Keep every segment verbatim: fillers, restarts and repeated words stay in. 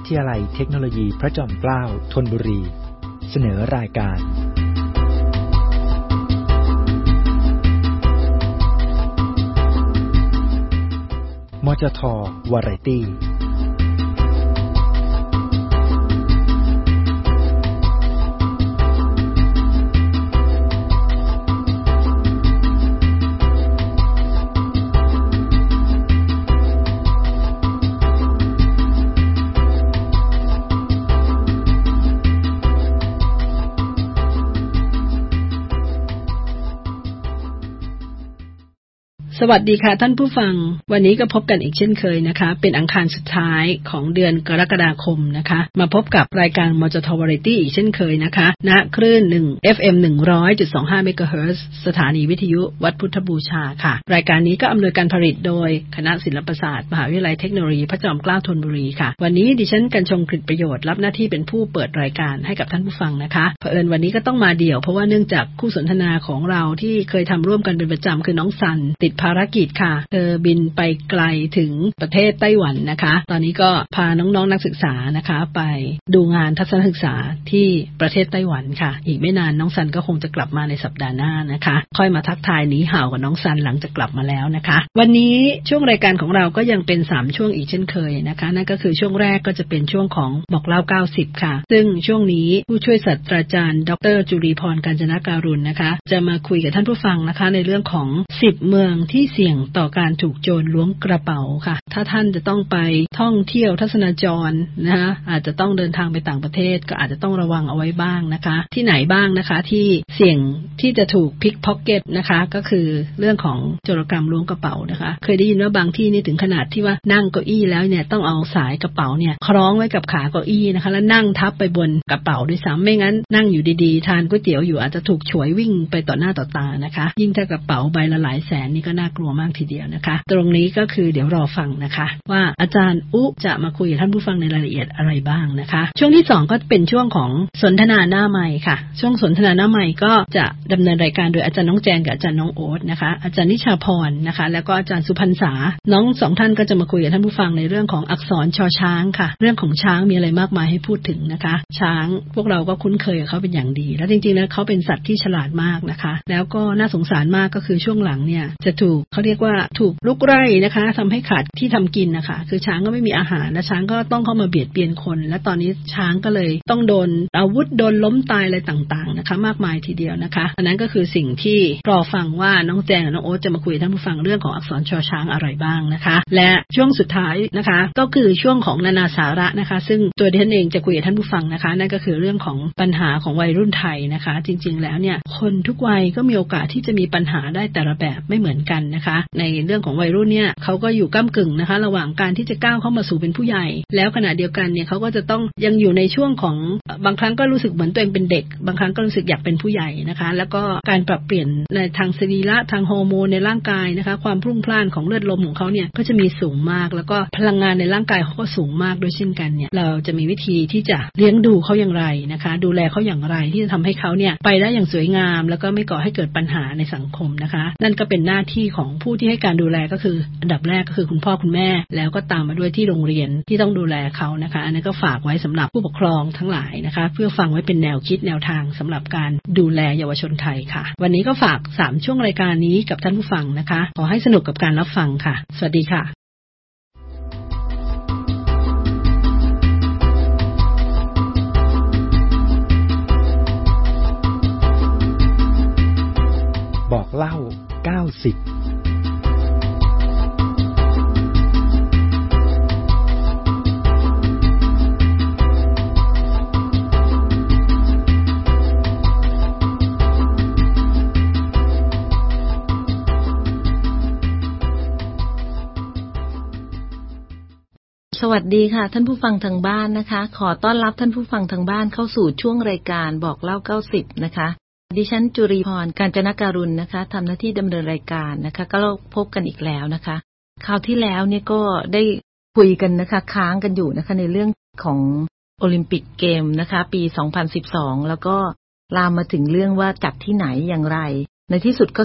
ทยาลัยเทคโนโลยีพระจอมเกล้าธนบุรีเสนอรายการมจท.วาไรตี้สวัสดีค่ะท่านผู้ฟังวันนี้ก็พบกันอีกเช่นเคยนะคะเป็นอังคารสุดท้ายของเดือนกรกฎาคมนะคะมาพบกับรายการมจท.วาไรตี้อีกเช่นเคยนะคะณคลื่นหนึ่ง เอฟ เอ็ม หนึ่งร้อยจุดสองห้า เมกะเฮิรตซ์สถานีวิทยุวัดพุทธบูชาค่ะรายการนี้ก็อำนวยการผลิตโดยคณะศิลปศาสตร์มหาวิทยาลัยเทคโนโลยีพระจอมเกล้าธนบุรีค่ะวันนี้ดิฉันกัญชงกฤษประโยชน์รับหน้าที่เป็นผู้เปิดรายการให้กับท่านผู้ฟังนะคะเผอิญวันนี้ก็ต้องมาเดี่ยวเพราะว่าเนื่องจากคู่สนทนาของเราที่เคยทำร่วมกันเป็นประจำคือน้องซันติดภารกิจค่ะเธอบินไปไกลถึงประเทศไต้หวันนะคะตอนนี้ก็พาน้องๆ น, นักศึกษานะคะไปดูงานทัศนศึกษาที่ประเทศไต้หวันค่ะอีกไม่นานน้องซันก็คงจะกลับมาในสัปดาห์หน้านะคะค่อยมาทักทายหนีห่าวกับน้องซันหลังจากกลับมาแล้วนะคะวันนี้ช่วงรายการของเราก็ยังเป็นสามช่วงอีกเช่นเคยนะคะนั่นก็คือช่วงแรกก็จะเป็นช่วงของบอกเล่าเก้าสิบค่ะซึ่งช่วงนี้ผู้ช่วยศาสตราจารย์ดร.จุรีพรกาญจนการุณนะคะจะมาคุยกับท่านผู้ฟังนะคะในเรื่องของสิบเมืองที่เสี่ยงต่อการถูกโจรล้วงกระเป๋าค่ะถ้าท่านจะต้องไปท่องเที่ยวทัศนจรนะคะอาจจะต้องเดินทางไปต่างประเทศก็อาจจะต้องระวังเอาไว้บ้างนะคะที่ไหนบ้างนะคะที่เสี่ยงที่จะถูกพิกพ็อกเก็ตนะคะก็คือเรื่องของโจรกรรมล้วงกระเป๋านะคะเคยได้ยินว่าบางที่นี่ถึงขนาดที่ว่านั่งเก้าอี้แล้วเนี่ยต้องเอาสายกระเป๋าเนี่ยคล้องไว้กับขาเก้าอี้นะคะแล้วนั่งทับไปบนกระเป๋าด้วยซ้ำไม่งั้นนั่งอยู่ดีๆทานก๋วยเตี๋ยวอยู่อาจจะถูกฉวยวิ่งไปต่อหน้าต่อตานะคะยิ่งถ้ากระเป๋าใบละหลายแสนนี่ก็น่ากลัวมากทีเดียวนะคะตรงนี้ก็คือเดี๋ยวรอฟังนะคะว่าอาจารย์อุจะมาคุยกับท่านผู้ฟังในรายละเอียดอะไรบ้างนะคะช่วงที่สองก็เป็นช่วงของสนทนาหน้าไมค์ค่ะช่วงสนทนาหน้าไมค์ก็จะดำเนินรายการโดยอาจารย์น้องแจนกับอาจารย์น้องโอ๊ตนะคะอาจารย์นิชาพรนะคะแล้วก็อาจารย์สุพรรณษาน้องสองท่านก็จะมาคุยกับท่านผู้ฟังในเรื่องของอักษรชอช้างค่ะเรื่องของช้างมีอะไรมากมายให้พูดถึงนะคะช้างพวกเราก็คุ้นเคยกับเขาเป็นอย่างดีแล้วจริงๆแล้วเขาเป็นสัตว์ที่ฉลาดมากนะคะแล้วก็น่าสงสารมากก็คือช่วงหลังเนี่ยจะถูกเขาเรียกว่าถูกลุกไล่นะคะทำให้ขาดที่ทำกินนะคะคือช้างก็ไม่มีอาหารและช้างก็ต้องเข้ามาเบียดเบียนคนและตอนนี้ช้างก็เลยต้องโดนอาวุธโดนล้มตายอะไรต่างๆนะคะมากมายทีเดียวนะคะอันนั้นก็คือสิ่งที่รอฟังว่าน้องแจงกับน้องโอ๊ตจะมาคุยกับท่านผู้ฟังเรื่องของอักษรชอช้างอะไรบ้างนะคะและช่วงสุดท้ายนะคะก็คือช่วงของนานาสาระนะคะซึ่งตัวดิฉันเองจะคุยกับท่านผู้ฟังนะคะนั่นก็คือเรื่องของปัญหาของวัยรุ่นไทยนะคะจริงๆแล้วเนี่ยคนทุกวัยก็มีโอกาสที่จะมีปัญหาได้แต่ละแบบไม่เหมือนกันนะคะในเรื่องของวัยรุ่นเนี่ยเขาก็อยู่ก้ำกึ่งนะคะระหว่างการที่จะก้าวเข้ามาสู่เป็นผู้ใหญ่แล้วขณะเดียวกันเนี่ยเขาก็จะต้องยังอยู่ในช่วงของบางครั้งก็รู้สึกเหมือนตัวเองเป็นเด็กบางครั้งก็รู้สึกอยากเป็นผู้ใหญ่นะคะแล้วก็การปรับเปลี่ยนในทางสรีระทางฮอร์โมนในร่างกายนะคะความพรุ่งพล่านของเลือดลมของเขาเนี่ยก็จะมีสูงมากแล้วก็พลังงานในร่างกายเขาก็สูงมากด้วยเช่นกันเนี่ยเราจะมีวิธีที่จะเลี้ยงดูเขาอย่างไรนะคะดูแลเขาอย่างไรที่จะทำให้เขาเนี่ยไปได้อย่างสวยงามแล้วก็ไม่ก่อให้เกิดปัญหาในสังคมนะคะนั่นก็เป็นหน้าที่ของผู้ที่ให้การดูแลก็คืออันดับแรกก็คือคุณพ่อคุณแม่แล้วก็ตามมาด้วยที่โรงเรียนที่ต้องดูแลเขานะคะอันนี้ก็ฝากไว้สำหรับผู้ปกครองทั้งหลายนะคะเพื่อฟังไว้เป็นแนวคิดแนวทางสำหรับการดูแลเยาวชนไทยค่ะวันนี้ก็ฝากสามช่วงรายการนี้กับท่านผู้ฟังนะคะขอให้สนุกกับการรับฟังค่ะสวัสดีค่ะบอกเล่าเก้าสิบสวัสดีค่ะท่านผู้ฟังทางบ้านนะคะขอต้อนรับท่านผู้ฟังทางบ้านเข้าสู่ช่วงรายการบอกเล่าเก้าสิบนะคะดิฉันจุรีพรกาญจนการุณนะคะทำหน้าที่ดำเนินรายการนะคะก็เราพบกันอีกแล้วนะคะคราวที่แล้วเนี่ยก็ได้คุยกันนะคะค้างกันอยู่นะคะในเรื่องของโอลิมปิกเกมนะคะปีสองพันสิบสองแล้วก็ลามมาถึงเรื่องว่าจัดที่ไหนอย่างไรในที่สุดก็สรุป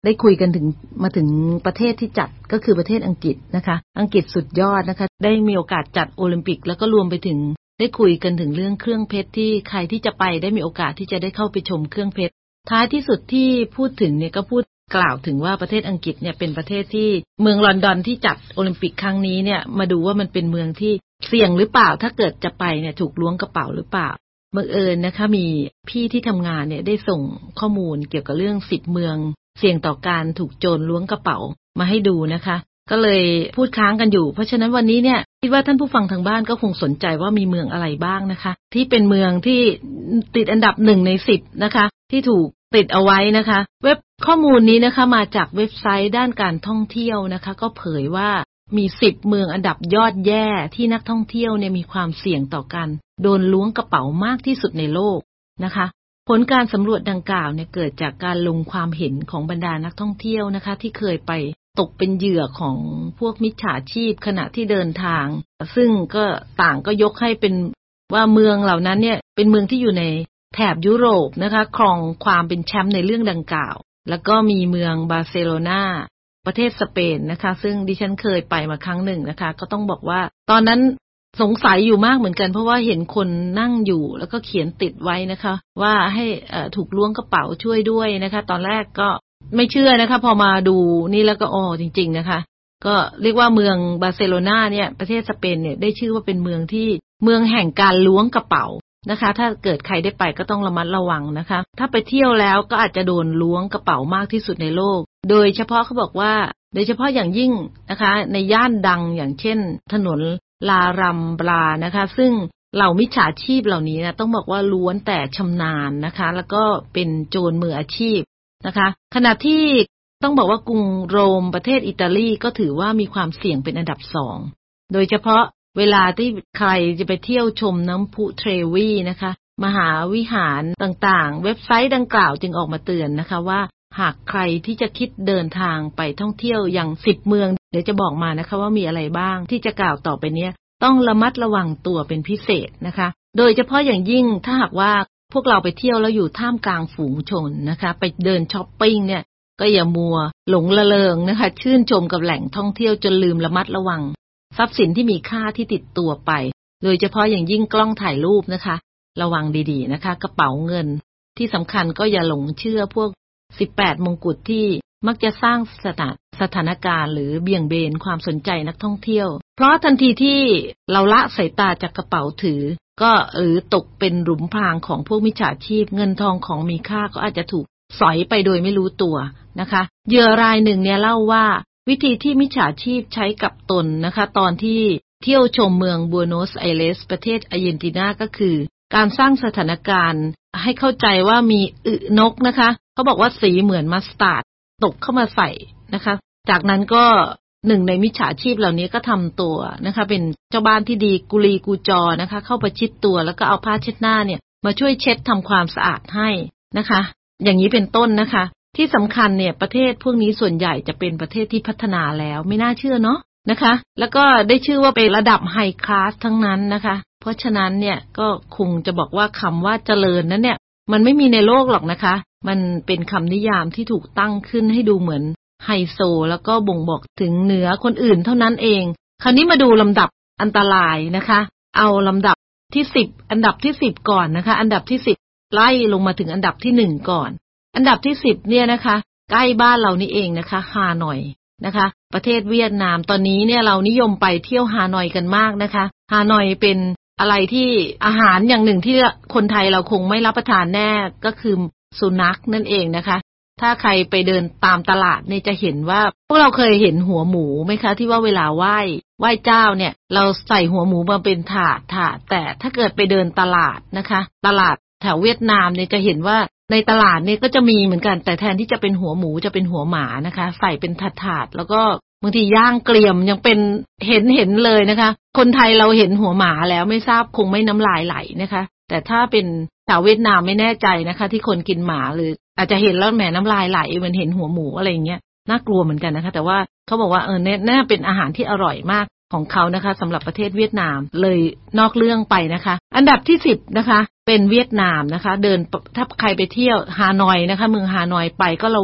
ได้คุยกันถึงมาถึงประเทศที่จัดก็คือประเทศอังกฤษนะคะอังกฤษสุดยอดนะคะได้มีโอกาสจัดโอลิมปิกแล้วก็รวมไปถึงได้คุยกันถึงเรื่องเครื่องเพชรที่ใครที่จะไปได้มีโอกาสที่จะได้เข้าไปชมเครื่องเพชรท้ายที่สุดที่พูดถึงเนี่ยก็พูดกล่าวถึงว่าประเทศอังกฤษเนี่ยเป็นประเทศที่เมืองลอนดอนที่จัดโอลิมปิกครั้งนี้เนี่ยมาดูว่ามันเป็นเมืองที่เสี่ยงหรือเปล่าถ้าเกิดจะไปเนี่ยถูกล้วงกระเป๋าหรือเปล่าบังเอิญนะคะมีพี่ที่ทำงานเนี่ยได้ส่งข้อมูลเกี่ยวกับเรื่องสิบเมืองเสี่ยงต่อการถูกโจรล้วงกระเป๋ามาให้ดูนะคะก็เลยพูดค้างกันอยู่เพราะฉะนั้นวันนี้เนี่ยคิดว่าท่านผู้ฟังทางบ้านก็คงสนใจว่ามีเมืองอะไรบ้างนะคะที่เป็นเมืองที่ติดอันดับหนึ่งในสิบนะคะที่ถูกติดเอาไว้นะคะเว็บข้อมูลนี้นะคะมาจากเว็บไซต์ด้านการท่องเที่ยวนะคะก็เผยว่ามีสิบเมืองอันดับยอดแย่ที่นักท่องเที่ยวเนี่ยมีความเสี่ยงต่อการโดนล้วงกระเป๋ามากที่สุดในโลกนะคะผลการสำรวจดังกล่าวเนี่ยเกิดจากการลงความเห็นของบรรดานักท่องเที่ยวนะคะที่เคยไปตกเป็นเหยื่อของพวกมิจฉาชีพขณะที่เดินทางซึ่งก็ต่างก็ยกให้เป็นว่าเมืองเหล่านั้นเนี่ยเป็นเมืองที่อยู่ในแถบยุโรปนะคะครองความเป็นแชมป์ในเรื่องดังกล่าวแล้วก็มีเมืองบาร์เซโลนาประเทศสเปนนะคะซึ่งดิฉันเคยไปมาครั้งหนึ่งนะคะก็ต้องบอกว่าตอนนั้นสงสัยอยู่มากเหมือนกันเพราะว่าเห็นคนนั่งอยู่แล้วก็เขียนติดไว้นะคะว่าให้ถูกล้วงกระเป๋าช่วยด้วยนะคะตอนแรกก็ไม่เชื่อนะคะพอมาดูนี่แล้วก็อ๋อจริงๆนะคะก็เรียกว่าเมืองบาร์เซโลนาเนี่ยประเทศสเปนเนี่ยได้ชื่อว่าเป็นเมืองที่เมืองแห่งการล้วงกระเป๋านะคะถ้าเกิดใครได้ไปก็ต้องระมัดระวังนะคะถ้าไปเที่ยวแล้วก็อาจจะโดนล้วงกระเป๋ามากที่สุดในโลกโดยเฉพาะเขาบอกว่าโดยเฉพาะอย่างยิ่งนะคะในย่านดังอย่างเช่นถนนลารัมบลานะคะซึ่งเหล่ามิจฉาชีพเหล่านี้นะต้องบอกว่าล้วนแต่ชำนาญนะคะแล้วก็เป็นโจรมืออาชีพนะคะขณะที่ต้องบอกว่ากรุงโรมประเทศอิตาลีก็ถือว่ามีความเสี่ยงเป็นอันดับสองโดยเฉพาะเวลาที่ใครจะไปเที่ยวชมน้ำพุเทรวีนะคะมหาวิหารต่างๆเว็บไซต์ดังกล่าวจึงออกมาเตือนนะคะว่าหากใครที่จะคิดเดินทางไปท่องเที่ยวอย่างสิบเมืองเดี๋ยวจะบอกมานะคะว่ามีอะไรบ้างที่จะกล่าวต่อไปเนี้ยต้องระมัดระวังตัวเป็นพิเศษนะคะโดยเฉพาะอย่างยิ่งถ้าหากว่าพวกเราไปเที่ยวแล้วอยู่ท่ามกลางฝูงชนนะคะไปเดินช้อปปิ้งเนี่ยก็อย่ามัวหลงละเลงนะคะชื่นชมกับแหล่งท่องเที่ยวจนลืมระมัดระวังทรัพย์สินที่มีค่าที่ติดตัวไปโดยเฉพาะอย่างยิ่งกล้องถ่ายรูปนะคะระวังดีๆนะคะกระเป๋าเงินที่สำคัญก็อย่าหลงเชื่อพวกสิบแปดมงกุฎที่มักจะสร้างสถานสถานการณ์หรือเบี่ยงเบนความสนใจนักท่องเที่ยวเพราะทันทีที่เราละสายตาจากกระเป๋าถือก็หรือตกเป็นหลุมพรางของพวกมิจฉาชีพเงินทองของมีค่าก็อาจจะถูกสอยไปโดยไม่รู้ตัวนะคะเหยื่อรายหนึ่งเนี่ยเล่าว่าวิธีที่มิจฉาชีพใช้กับตนนะคะตอนที่เที่ยวชมเมืองบัวโนสไอเรสประเทศอาร์เจนตินาก็คือการสร้างสถานการณ์ให้เข้าใจว่ามีอึนกนะคะเขาบอกว่าสีเหมือนมัสตาร์ดตกเข้ามาใส่นะคะจากนั้นก็หนึ่งในมิจฉาชีพเหล่านี้ก็ทำตัวนะคะเป็นเจ้าบ้านที่ดีกุลีกูจอนะคะเข้าประชิดตัวแล้วก็เอาผ้าเช็ดหน้าเนี่ยมาช่วยเช็ดทำความสะอาดให้นะคะอย่างนี้เป็นต้นนะคะที่สำคัญเนี่ยประเทศพวกนี้ส่วนใหญ่จะเป็นประเทศที่พัฒนาแล้วไม่น่าเชื่อเนาะนะคะแล้วก็ได้ชื่อว่าเป็นระดับไฮคลาสทั้งนั้นนะคะเพราะฉะนั้นเนี่ยก็คงจะบอกว่าคำว่าเจริญนั้นเนี่ยมันไม่มีในโลกหรอกนะคะมันเป็นคำนิยามที่ถูกตั้งขึ้นให้ดูเหมือนไฮโซแล้วก็บ่งบอกถึงเหนือคนอื่นเท่านั้นเองคราวนี้มาดูลำดับอันตรายนะคะเอาลำดับที่สิบอันดับที่สิบก่อนนะคะอันดับที่สิบไล่ลงมาถึงอันดับที่หนึ่งก่อนอันดับที่สิบเนี่ยนะคะใกล้บ้านเรานี่เองนะคะฮานอยนะคะประเทศเวียดนามตอนนี้เนี่ยเรานิยมไปเที่ยวฮานอยกันมากนะคะฮานอยเป็นอะไรที่อาหารอย่างหนึ่งที่คนไทยเราคงไม่รับประทานแน่ก็คือสุนัขนั่นเองนะคะถ้าใครไปเดินตามตลาดเนี่ยจะเห็นว่าพวกเราเคยเห็นหัวหมูไหมคะที่ว่าเวลาไหว้ไหว้เจ้าเนี่ยเราใส่หัวหมูมาเป็นถาดถาดแต่ถ้าเกิดไปเดินตลาดนะคะตลาดแถวเวียดนามเนี่ยจะเห็นว่าในตลาดเนี่ยก็จะมีเหมือนกันแต่แทนที่จะเป็นหัวหมูจะเป็นหัวหมานะคะใส่เป็นถาดถาดแล้วก็บางทีย่างเกลี่ยมยังเป็นเห็นเห็นเลยนะคะคนไทยเราเห็นหัวหมาแล้วไม่ทราบคงไม่น้ำลายไหลนะคะแต่ถ้าเป็นชาวเวียดนามไม่แน่ใจนะคะที่คนกินหมาหรืออาจจะเห็นแล้วแหมน้ำลายไหลเหมือนเห็นหัวหมูอะไรอย่างเงี้ยน่ากลัวเหมือนกันนะคะแต่ว่าเขาบอกว่าเออเนี่ยน่าเป็นอาหารที่อร่อยมากของเขานะคะสำหรับประเทศเวียดนามเลยนอกเรื่องไปนะคะอันดับที่สิบนะคะเป็นเวียดนามนะคะเดินถ้าใครไปเที่ยวฮานอยนะคะเมืองฮานอยไปก็ระวัง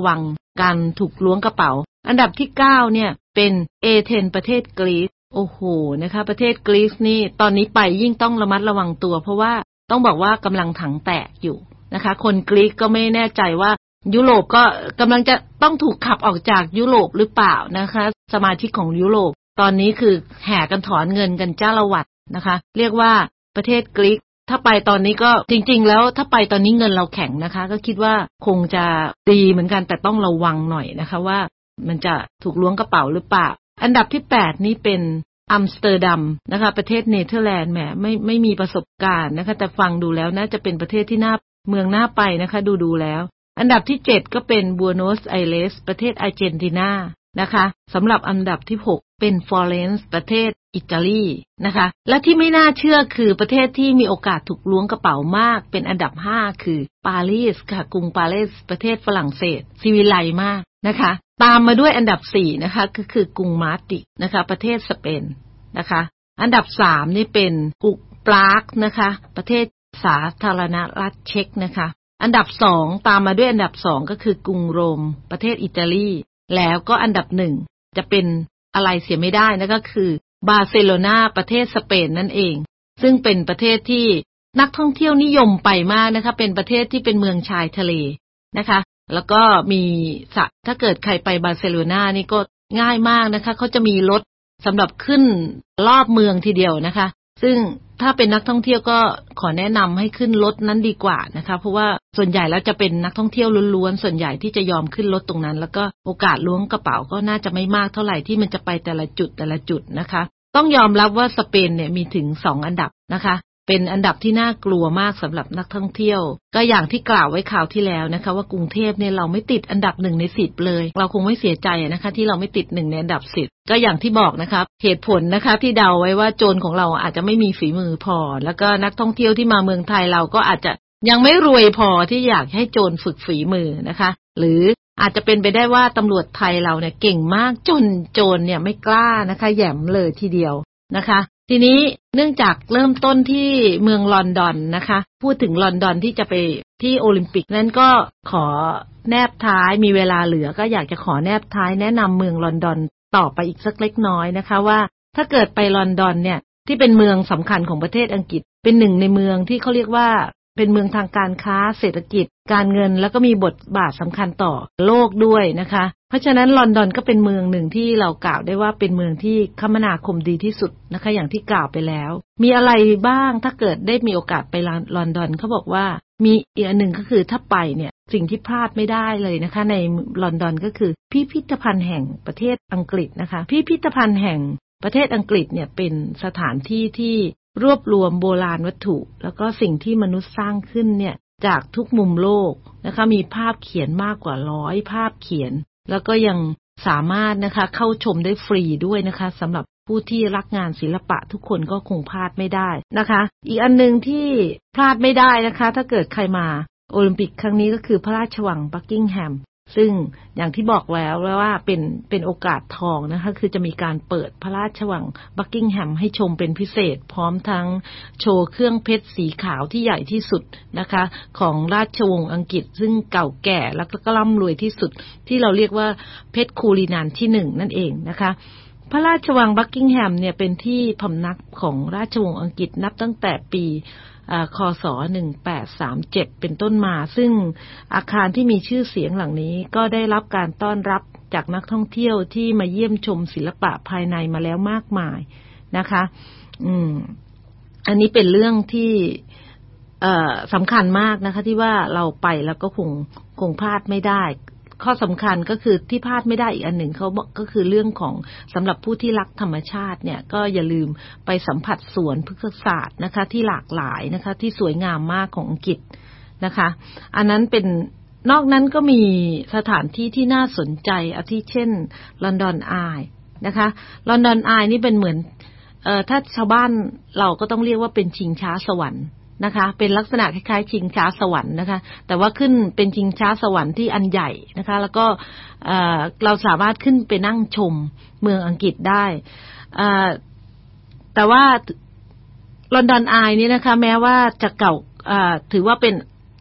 การถูกล้วงกระเป๋าอันดับที่เก้าเนี่ยเป็นเอเธนประเทศกรีซโอ้โหนะคะประเทศกรีซนี่ตอนนี้ไปยิ่งต้องระมัดระวังตัวเพราะว่าต้องบอกว่ากำลังถังแตกอยู่นะคะคนกรีซก็ไม่แน่ใจว่ายุโรปก็กำลังจะต้องถูกขับออกจากยุโรปหรือเปล่านะคะสมาชิกของยุโรปตอนนี้คือแห่กันถอนเงินกันจ้าละวัดนะคะเรียกว่าประเทศกรีซถ้าไปตอนนี้ก็จริงๆแล้วถ้าไปตอนนี้เงินเราแข็งนะคะก็คิดว่าคงจะดีเหมือนกันแต่ต้องระวังหน่อยนะคะว่ามันจะถูกล้วงกระเป๋าหรือเปล่าอันดับที่แปดนี้เป็นอัมสเตอร์ดัมนะคะประเทศเนเธอร์แลนด์แหมไม่ไม่มีประสบการณ์นะคะแต่ฟังดูแล้วน่าจะเป็นประเทศที่น่าเมืองน่าไปนะคะดูดูแล้วอันดับที่เจ็ดก็เป็นบัวโนสไอเรสประเทศอาร์เจนตินานะคะสำหรับอันดับที่หกเป็นฟลอเรนซ์ประเทศอิตาลีนะคะและที่ไม่น่าเชื่อคือประเทศที่มีโอกาสถูกล้วงกระเป๋ามากเป็นอันดับห้าคือปารีสค่ะกรุงปารีสประเทศฝรั่งเศสซีวิไลมากนะคะตามมาด้วยอันดับสี่นะคะก็คือกรุงมาดริดนะคะประเทศสเปนนะคะอันดับสามนี่เป็นกรุงปรากนะคะประเทศสาธารณรัฐเช็กนะคะอันดับสองตามมาด้วยอันดับสองก็คือกรุงโรมประเทศอิตาลีแล้วก็อันดับหนึ่งจะเป็นอะไรเสียไม่ได้นะก็คือบาร์เซโลนาประเทศสเปนนั่นเองซึ่งเป็นประเทศที่นักท่องเที่ยวนิยมไปมากนะคะเป็นประเทศที่เป็นเมืองชายทะเลนะคะแล้วก็มีถ้าเกิดใครไปบาร์เซโลนานี่ก็ง่ายมากนะคะเขาจะมีรถสำหรับขึ้นรอบเมืองทีเดียวนะคะซึ่งถ้าเป็นนักท่องเที่ยวก็ขอแนะนำให้ขึ้นรถนั้นดีกว่านะคะเพราะว่าส่วนใหญ่แล้วจะเป็นนักท่องเที่ยวล้วนๆส่วนใหญ่ที่จะยอมขึ้นรถตรงนั้นแล้วก็โอกาสล้วงกระเป๋าก็น่าจะไม่มากเท่าไหร่ที่มันจะไปแต่ละจุดแต่ละจุดนะคะต้องยอมรับว่าสเปนเนี่ยมีถึงสองอันดับนะคะเป็นอันดับที่น่ากลัวมากสำหรับนักท่องเที่ยวก็อย่างที่กล่าวไว้คราวที่แล้วนะคะว่ากรุงเทพเนี่ยเราไม่ติดอันดับหนึ่งในสิบเลยเราคงไม่เสียใจนะคะที่เราไม่ติดหนึ่งในอันดับสิบก็อย่างที่บอกนะคะเหตุผลนะคะที่เดาไว้ว่าโจรของเราอาจจะไม่มีฝีมือพอแล้วก็นักท่องเที่ยวที่มาเมืองไทยเราก็อาจจะยังไม่รวยพอที่อยากให้โจรฝึกฝีมือนะคะหรืออาจจะเป็นไปได้ว่าตำรวจไทยเราเนี่ยเก่งมากจนโจรเนี่ยไม่กล้านะคะแหย่มเลยทีเดียวนะคะทีนี้เนื่องจากเริ่มต้นที่เมืองลอนดอนนะคะพูดถึงลอนดอนที่จะไปที่โอลิมปิกนั้นก็ขอแนบท้ายมีเวลาเหลือก็อยากจะขอแนบท้ายแนะนำเมืองลอนดอนต่อไปอีกสักเล็กน้อยนะคะว่าถ้าเกิดไปลอนดอนเนี่ยที่เป็นเมืองสำคัญของประเทศอังกฤษเป็นหนึ่งในเมืองที่เขาเรียกว่าเป็นเมืองทางการค้าเศรษฐกิจการเงินแล้วก็มีบทบาทสำคัญต่อโลกด้วยนะคะเพราะฉะนั้นลอนดอนก็เป็นเมืองหนึ่งที่เรากล่าวได้ว่าเป็นเมืองที่คมนาคมดีที่สุดนะคะอย่างที่กล่าวไปแล้วมีอะไรบ้างถ้าเกิดได้มีโอกาสไปลอนดอนเขาบอกว่ามีอีกอันหนึ่งก็คือถ้าไปเนี่ยสิ่งที่พลาดไม่ได้เลยนะคะในลอนดอนก็คือพิพิธภัณฑ์แห่งประเทศอังกฤษนะคะพิพิธภัณฑ์แห่งประเทศอังกฤษเนี่ยเป็นสถานที่ที่รวบรวมโบราณวัตถุแล้วก็สิ่งที่มนุษย์สร้างขึ้นเนี่ยจากทุกมุมโลกนะคะมีภาพเขียนมากกว่าร้อยภาพเขียนแล้วก็ยังสามารถนะคะเข้าชมได้ฟรีด้วยนะคะสำหรับผู้ที่รักงานศิลปะทุกคนก็คงพลาดไม่ได้นะคะอีกอันนึงที่พลาดไม่ได้นะคะถ้าเกิดใครมาโอลิมปิกครั้งนี้ก็คือพระราชวังบักกิงแฮมซึ่งอย่างที่บอกแล้วว่าเป็นเป็นโอกาสทองนะคะคือจะมีการเปิดพระราชวังบักกิงแฮมให้ชมเป็นพิเศษพร้อมทั้งโชว์เครื่องเพชรสีขาวที่ใหญ่ที่สุดนะคะของราชวงศ์อังกฤษซึ่งเก่าแก่แล้วก็ร่ำรวยที่สุดที่เราเรียกว่าเพชรคูลินานที่หนึ่งนั่นเองนะคะพระราชวังบักกิงแฮมเนี่ยเป็นที่พำนักของราชวงศ์อังกฤษนับตั้งแต่ปีคศหนึ่งพันแปดร้อยสามสิบเจ็ดเป็นต้นมาซึ่งอาคารที่มีชื่อเสียงหลังนี้ก็ได้รับการต้อนรับจากนักท่องเที่ยวที่มาเยี่ยมชมศิลปะภายในมาแล้วมากมายนะคะอืมอันนี้เป็นเรื่องที่เอ่อสำคัญมากนะคะที่ว่าเราไปแล้วก็คงคงพลาดไม่ได้ข้อสำคัญก็คือที่พลาดไม่ได้อีกอันหนึ่งเขาบอกก็คือเรื่องของสำหรับผู้ที่รักธรรมชาติเนี่ยก็อย่าลืมไปสัมผัสสวนพฤกษศาสตร์นะคะที่หลากหลายนะคะที่สวยงามมากของอังกฤษนะคะอันนั้นเป็นนอกนั้นก็มีสถานที่ที่น่าสนใจอาทิเช่นลอนดอนอายนะคะลอนดอนอายนี่เป็นเหมือนเอ่อถ้าชาวบ้านเราก็ต้องเรียกว่าเป็นชิงช้าสวรรค์นะคะเป็นลักษณะคล้ายๆชิงช้าสวรรค์นะคะแต่ว่าขึ้นเป็นชิงช้าสวรรค์ที่อันใหญ่นะคะแล้วก็เอ่อเราสามารถขึ้นไปนั่งชมเมืองอังกฤษได้เอ่อแต่ว่าลอนดอนอายนี่นะคะแม้ว่าจะเก่าเอ่อถือว่าเป็น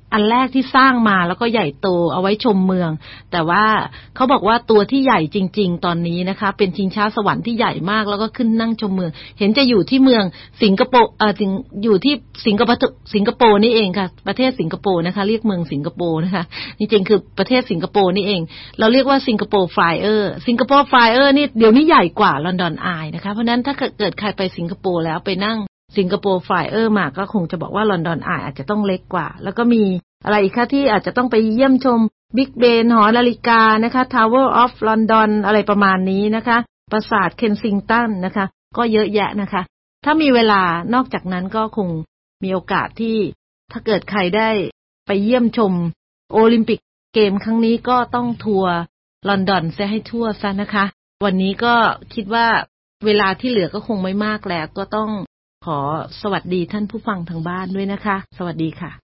อันแรกที่สร้างมาแล้วก็ใหญ่โตเอาไว้ชมเมืองแต่ว่าเขาบอกว่าตัวที่ใหญ่จริงๆตอนนี้นะคะเป็นชิงช้าสวรรค์ที่ใหญ่มากแล้วก็ขึ้นนั่งชมเมืองเห็นจะอยู่ที่เมืองสิงคโปร์เอ่ออยู่ที่สิงคโปร์สิงคโปร์นี่เองค่ะประเทศสิงคโปร์นะคะเรียกเมืองสิงคโปร์นะคะจริงๆคือประเทศสิงคโปร์นี่เองเราเรียกว่าสิงคโปร์ไฟเออร์สิงคโปร์ไฟเออร์นี่เดี๋ยวนี้ใหญ่กว่าลอนดอนอายนะคะเพราะนั้นถ้าเกิดใครไปสิงคโปร์แล้วไปนั่งสิงคโปร์ไฟเออร์มาก็คงจะบอกว่าลอนดอนอายอาจจะต้องเล็กกว่าแล้วก็มีอะไรอีกคะที่อาจจะต้องไปเยี่ยมชมบิ๊กเบนหอนาฬิกานะคะ Tower of London อะไรประมาณนี้นะคะปราสาทเคนซิงตันนะคะก็เยอะแยะนะคะถ้ามีเวลานอกจากนั้นก็คงมีโอกาสที่ถ้าเกิดใครได้ไปเยี่ยมชมโอลิมปิกเกมครั้งนี้ก็ต้องทัวร์ลอนดอนซะให้ทั่วซะนะคะวันนี้ก็คิดว่าเวลาที่เหลือก็คงไม่มากแล้วก็ต้องขอสวัสดีท่านผู้ฟังทางบ้านด้วยนะคะสวัสดีค่ะ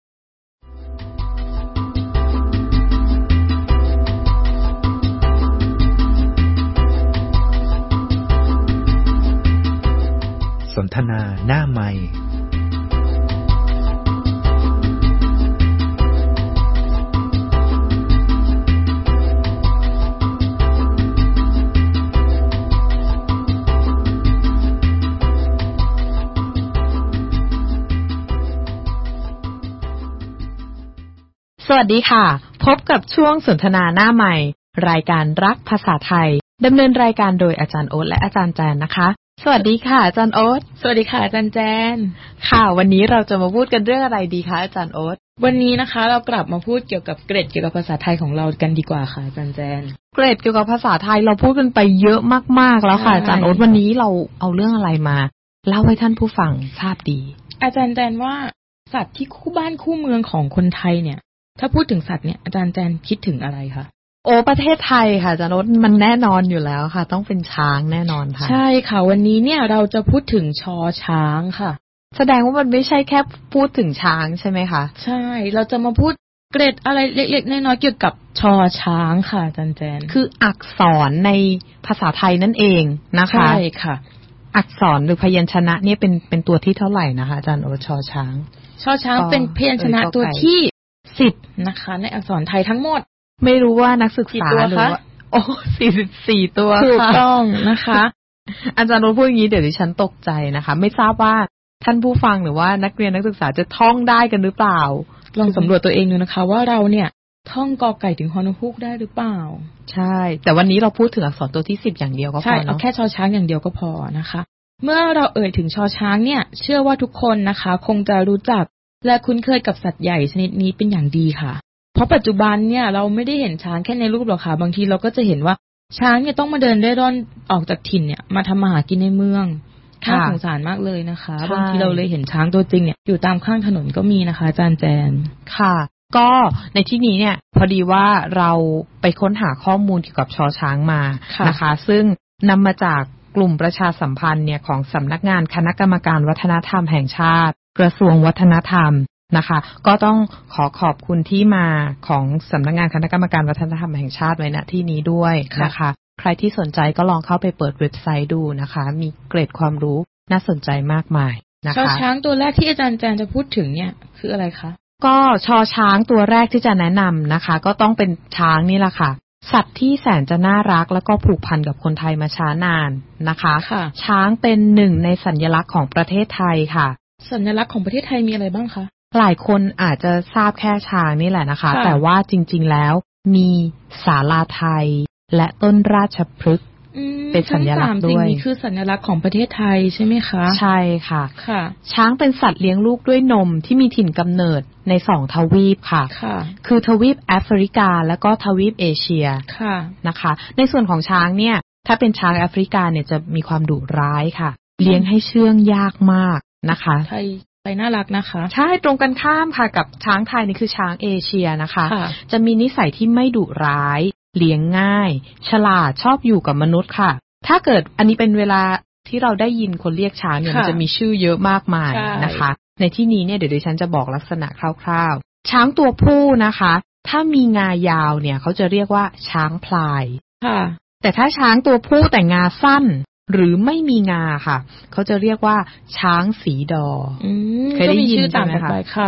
สนทนาหน้าไมค์สวัสดีค่ะพบกับช่วงสนทนาหน้าใหม่รายการรักภาษาไทยดำเนินรายการโดยอาจารย์โอ๊ตและอาจารย์แจนนะคะสวัสดีค่ะอาจารย์โอ๊ตสวัสดีค่ะอาจารย์แจนค่ะวันนี้เราจะมาพูดกันเรื่องอะไรดีคะอาจารย์โอ๊ตวันนี้นะคะเรากลับมาพูดเกี่ยวกับเกรดเกี่ยวกับภาษาไทยของเรากันดีกว่าค่ะอาจารย์แจนเกรดเกี่ยวกับภาษาไทยเราพูดกันไปเยอะมากๆแล้วค่ะอาจารย์โอ๊ตวันนี้เราเอาเรื่องอะไรมาเล่าให้ท่านผู้ฟังทราบดีอาจารย์แจนว่าสัตว์ที่คู่บ้านคู่เมืองของคนไทยเนี่ยถ้าพูดถึงสัตว์เนี่ยอาจารย์แจนคิดถึงอะไรคะโอ้ประเทศไทยค่ะอาจารย์โอ๊ตมันแน่นอนอยู่แล้วค่ะต้องเป็นช้างแน่นอนค่ะใช่ค่ะวันนี้เนี่ยเราจะพูดถึงชอช้างค่ะแสดงว่ามันไม่ใช่แค่พูดถึงช้างใช่ไหมคะใช่เราจะมาพูดเกรดอะไรเล็กๆน้อยๆเกี่ยวกับชอช้างค่ะอาจารย์แจนคืออักษรในภาษาไทยนั่นเองนะคะใช่ค่ะอักษรหรือพยัญชนะเนี่ยเป็นเป็นตัวที่เท่าไหร่นะคะอาจารย์โอ๊ตชอช้างชอช้างเป็นพยัญชนะตัวที่สิบนะคะในอักษรไทยทั้งหมดไม่รู้ว่านักศึกษาหรือว่าโอ้สี่สิบสี่ตัวถูกต้องนะคะอาจารย์โน้ตพูดอย่างนี้เดี๋ยวดิฉันตกใจนะคะไม่ทราบว่าท่านผู้ฟังหรือว่านักเรียนนักศึกษาจะท่องได้กันหรือเปล่าลองสำรวจตัวเองดูนะคะว่าเราเนี่ยท่องกอไก่ถึงฮอนูกได้หรือเปล่าใช่แต่วันนี้เราพูดถึงอักษรตัวที่สิบอย่างเดียวก็พอใช่เอาแค่ชอช้างอย่างเดียวก็พอนะคะเมื่อเราเอ่ยถึงชอช้างเนี่ยเชื่อว่าทุกคนนะคะคงจะรู้จักและคุ้นเคยกับสัตว์ใหญ่ชนิดนี้เป็นอย่างดีค่ะเพราะปัจจุบันเนี่ยเราไม่ได้เห็นช้างแค่ในรูปหรอกค่ะบางทีเราก็จะเห็นว่าช้างเนี่ยต้องมาเดินเร่ร่อนออกจากถิ่นเนี่ยมาทำมาหากินในเมืองน่าสงสารมากเลยนะคะบางทีเราเลยเห็นช้างตัวจริงเนี่ยอยู่ตามข้างถนนก็มีนะคะอาจารย์แจนค่ะก็ในที่นี้เนี่ยพอดีว่าเราไปค้นหาข้อมูลเกี่ยวกับชอช้างมานะคะซึ่งนำมาจากกลุ่มประชาสัมพันธ์เนี่ยของสำนักงานคณะกรรมการวัฒนธรรมแห่งชาติกระทรวงวัฒนธรรมนะคะก็ต้องขอขอบคุณที่มาของสำนักงานคณะกรรมการวัฒนธรรมแห่งชาติไว้ณที่นี้ด้วยนะคะใครที่สนใจก็ลองเข้าไปเปิดเว็บไซต์ดูนะคะมีเกร็ดความรู้น่าสนใจมากมายนะคะชอช้างตัวแรกที่อาจารย์แจนจะพูดถึงเนี่ยคืออะไรคะก็ชอช้างตัวแรกที่จะแนะนำนะคะก็ต้องเป็นช้างนี่แหละค่ะสัตว์ที่แสนจะน่ารักแล้วก็ผูกพันกับคนไทยมาช้านานนะคะช้างเป็นหนึ่งในสัญลักษณ์ของประเทศไทยค่ะสัญลักษณ์ของประเทศไทยมีอะไรบ้างคะหลายคนอาจจะทราบแค่ช้างนี่แหละนะคะแต่ว่าจริงๆแล้วมีศาลาไทยและต้นราชพฤกษ์เป็นสัญลักษณ์ด้วยนี่คือสัญลักษณ์ของประเทศไทยใช่ไหมคะใช่ค่ะค่ะช้างเป็นสัตว์เลี้ยงลูกด้วยนมที่มีถิ่นกำเนิดในสองทวีปค่ะค่ะคือทวีปแอฟริกาและก็ทวีปเอเชียค่ะนะคะในส่วนของช้างเนี่ยถ้าเป็นช้างแอฟริกาเนี่ยจะมีความดุร้ายค่ะเลี้ยงให้เชื่องยากมากนะคะไทยไปน่ารักนะคะใช่ตรงกันข้ามค่ะกับช้างไทยนี่คือช้างเอเชียนะคะจะมีนิสัยที่ไม่ดุร้ายเลี้ยงง่ายฉลาดชอบอยู่กับมนุษย์ค่ะถ้าเกิดอันนี้เป็นเวลาที่เราได้ยินคนเรียกช้างเนี่ยมันจะมีชื่อเยอะมากมายนะคะในที่นี้เนี่ยเดี๋ยวดิฉันจะบอกลักษณะคร่าวๆช้างตัวผู้นะคะถ้ามีงายาวเนี่ยเขาจะเรียกว่าช้างพลายค่ะแต่ถ้าช้างตัวผู้แต่งาสั้นหรือไม่มีงาค่ะเขาจะเรียกว่าช้างสีดอเคยได้ยินใช่ไหมคะค่ะ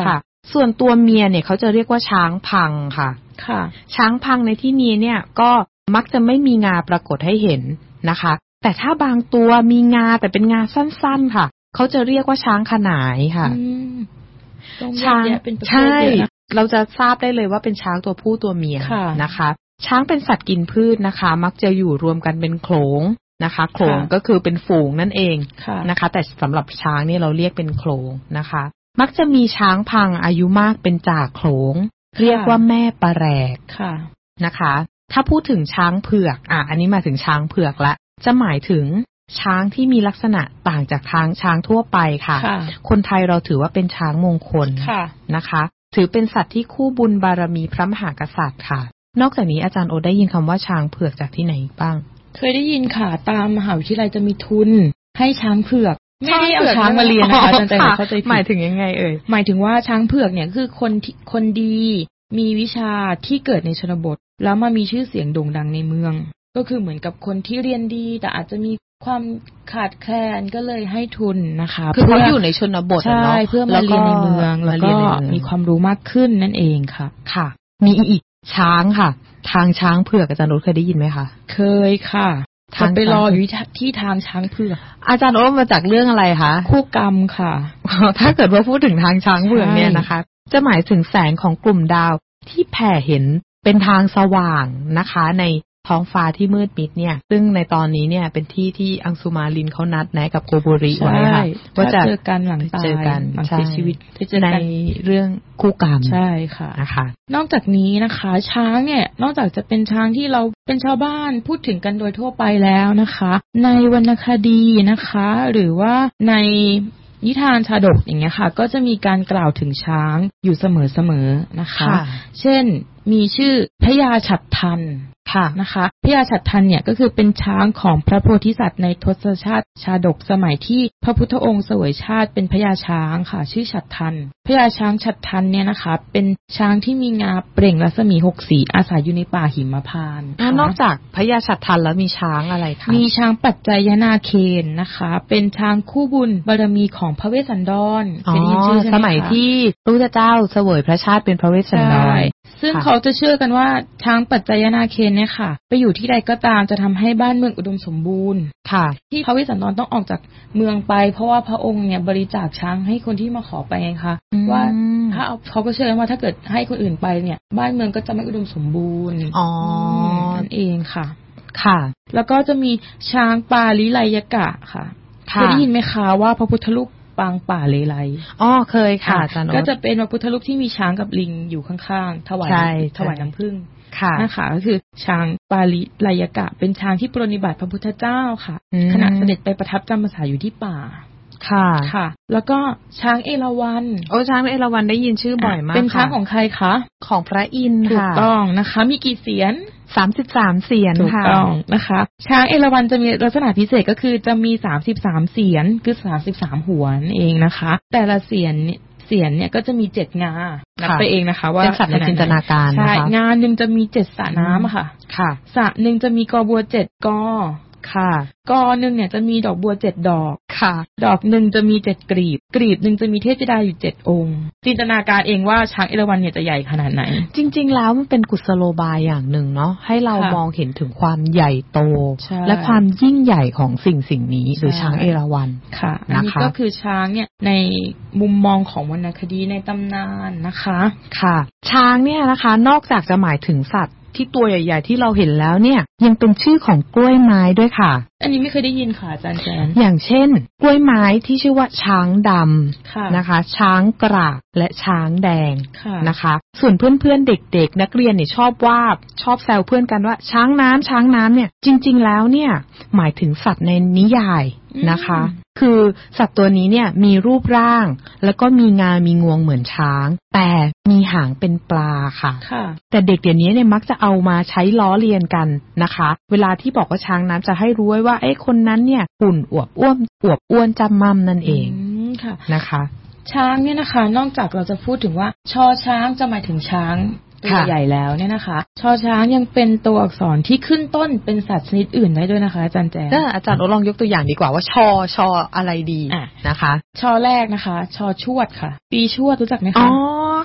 ส่วนตัวเมียเนี่ยเขาจะเรียกว่าช้างพังค่ะค่ะช้างพังในที่นี้เนี่ยก็มักจะไม่มีงาปรากฏให้เห็นนะคะแต่ถ้าบางตัวมีงาแต่เป็นงาสั้นๆค่ะเขาจะเรียกว่าช้างขนายค่ะช้างใช่เราจะทราบได้เลยว่าเป็นช้างตัวผู้ตัวเมียนะคะช้างเป็นสัตว์กินพืชนะคะมักจะอยู่รวมกันเป็นโขลงนะคะโขลงก็คือเป็นฝูงนั่นเองนะคะแต่สำหรับช้างนี่เราเรียกเป็นโขลงนะคะมักจะมีช้างพังอายุมากเป็นจ่าโขลงเรียกว่าแม่ปลาแรกนะคะถ้าพูดถึงช้างเผือกอ่ะอันนี้มาถึงช้างเผือกละจะหมายถึงช้างที่มีลักษณะต่างจากทางช้างทั่วไปค่ะคนไทยเราถือว่าเป็นช้างมงคลนะคะถือเป็นสัตว์ที่คู่บุญบารมีพระมหากษัตริย์ค่ะนอกจากนี้อาจารย์โอได้ยินคำว่าช้างเผือกจากที่ไหนบ้างเคยได้ยินค่ะตามมหาวิทยาลัยจะมีทุนให้ช้างเผือกไม่ได้เอาช้างมาเรียนนะคะอาจารย์แต่เข้าใจผิดหมายถึงยังไงเอ่ยหมายถึงว่าช้างเผือกเนี่ยคือคนคนดีมีวิชาที่เกิดในชนบทแล้วมามีชื่อเสียงโด่งดังในเมืองก็คือเหมือนกับคนที่เรียนดีแต่อาจจะมีความขาดแคลนก็เลยให้ทุนนะคะคือเขาอยู่ในชนบทเนาะเพื่อมาเรียนในเมืองแล้วก็มีความรู้มากขึ้นนั่นเองค่ะค่ะมีอีกช้างค่ะทางช้างเผือกอาจารย์โอ๊ตเคยได้ยินไหมคะเคยค่ะทางไปรออยู่ที่ทางช้างเผือกอาจารย์โอ๊ตมาจากเรื่องอะไรคะคู่กรรมค่ะถ้าเกิดว่าพูดถึงทางช้างเผือกเนี่ยนะคะจะหมายถึงแสงของกลุ่มดาวที่แผ่เห็นเป็นทางสว่างนะคะในท้องฟ้าที่มืดมิดเนี่ยซึ่งในตอนนี้เนี่ยเป็นที่ที่อังสุมาลินเขานัดแนะกับโกโบริไว้ค่ะว่าจะเจอกันหลังตายเจอกันหลังเสียชีวิตในเรื่องคู่กรรมใช่ค่ะนะคะนอกจากนี้นะคะช้างเนี่ยนอกจากจะเป็นช้างที่เราเป็นชาวบ้านพูดถึงกันโดยทั่วไปแล้วนะคะในวรรณคดีนะคะหรือว่าในนิทานชาดกอย่างเงี้ยค่ะก็จะมีการกล่าวถึงช้างอยู่เสมอๆนะคะเช่นมีชื่อพญาฉัตรทันค่ะนะคะพญาฉัตรทันเนี่ยก็คือเป็นช้างของพระโพธิสัตว์ในทศชาติชาดกสมัยที่พระพุทธองค์เสวยชาติเป็นพญาช้างค่ะชื่อฉัตรทันพญาช้างฉัตรทันเนี่ยนะคะเป็นช้างที่มีงาเปล่งรัศมีหกสีอาศัยอยู่ในป่าหิมพานต์นอกจากพญาฉัตรทันแล้วมีช้างอะไรคะมีช้างปัจจัยนาเคนนะคะเป็นช้างคู่บุญบารมีของพระเวสสันดรเป็นชื่อสมัยที่พระพุทธเจ้าเสวยพระชาติเป็นพระเวสสันดรซึ่งเขาจะเชื่อกันว่าช้างปัจจัยนาเคนเนี่ยค่ะไปอยู่ที่ใดก็ตามจะทำให้บ้านเมืองอุดมสมบูรณ์ค่ะที่พระเวสสันดรต้องออกจากเมืองไปเพราะว่าพระองค์เนี่ยบริจาคช้างให้คนที่มาขอไปไงคะว่าถ้าเอาเขาก็เชื่อกันว่าถ้าเกิดให้คนอื่นไปเนี่ยบ้านเมืองก็จะไม่อุดมสมบูรณ์อ๋อนั่นเองค่ะค่ะแล้วก็จะมีช้างปาลิไลยกะค่ะเคยได้ยินไหมคะว่าพระพุทธรูปปางป่าเลไลอ๋อเคยค่ะอาจารย์ก็จะเป็นพระพุทธรูปที่มีช้างกับลิงอยู่ข้างๆถวายถวายน้ำผึ้งนะคะก็คือช้างปาลิไลยกะเป็นช้างที่ปรนนิบัติพระพุทธเจ้าค่ะขณะเสด็จไปประทับจำพรรษาอยู่ที่ป่าค่ะค่ะแล้วก็ช้างเอราวัณโอ้ช้างเอราวัณได้ยินชื่อบ่อยมากเป็นช้างของใครคะของพระอินทร์ค่ะถูกต้องนะคะมีกี่เสียนสามสิบสามเสียนค่ะถูกต้องนะคะช้างเอราวัณจะมีลักษณะพิเศษก็คือจะมีสามสิบสามเสียนคือสามสิบสามหัวนั่นเองนะคะแต่ละเสียนเสียนเนี่ยก็จะมีเจ็ดงานับไปเองนะคะว่าเป็นสัตว์ในจินตนาการนะคะใช่งาหนึ่งจะมีเจ็ดสระน้ำค่ะค่ะสระหนึ่งจะมีกอบัวเจ็ดกอค่ะกอหนึ่งเนี่ยจะมีดอกบัวเจ็ดดอกค่ะดอกหนึ่งจะมีเจ็ดกลีบกลีบหนึ่งจะมีเทพธิดาอยู่เจ็ดองค์จินตนาการเองว่าช้างเอราวัณเนี่ยจะใหญ่ขนาดไหนจริงๆแล้วมันเป็นกุศโลบายอย่างหนึ่งเนาะให้เรามองเห็นถึงความใหญ่โตและความยิ่งใหญ่ของสิ่งสิ่งนี้หรือช้างเอราวัณค่ะอันนี้ก็คือช้างเนี่ยในมุมมองของวรรณคดีในตำนานนะคะค่ะช้างเนี่ยนะคะนอกจากจะหมายถึงสัตว์ที่ตัวใหญ่ๆที่เราเห็นแล้วเนี่ยยังเป็นชื่อของกล้วยไม้ด้วยค่ะอันนี้ไม่เคยได้ยินค่ะอาจารย์แจนอย่างเช่นกล้วยไม้ที่ชื่อว่าช้างดำนะคะช้างกรากและช้างแดงนะคะส่วนเพื่อนๆเด็กๆนักเรียนเนี่ยชอบวาดชอบแซวเพื่อนกันว่าช้างน้ำช้างน้ำเนี่ยจริงๆแล้วเนี่ยหมายถึงสัตว์ในนิยายนะคะคือสัตว์ตัวนี้เนี่ยมีรูปร่างแล้วก็มีงามีงวงเหมือนช้างแต่มีหางเป็นปลาค่ะแต่เด็กเดี๋ยวนี้เนี่ยมักจะเอามาใช้ล้อเลียนกันนะคะเวลาที่บอกว่าช้างน้ำจะให้รู้ไว้ว่าไอ้คนนั้นเนี่ยหุ่นอวบอ้วนอวบอ้วนจำมั่มนั่นเองนะคะช้างเนี่ยนะคะนอกจากเราจะพูดถึงว่าชอช้างจะหมายถึงช้างตัวใหญ่แล้วเนี่ยนะคะชอช้างยังเป็นตัวอักษรที่ขึ้นต้นเป็นสัตว์ชนิดอื่นได้ด้วยนะคะอาจารย์แจ๊คอาจารย์ลองยกตัวอย่างดีกว่าว่าชอชออะไรดีนะคะชอแรกนะคะชอชวดค่ะปีชวดรู้จักไหมคะอ๋อ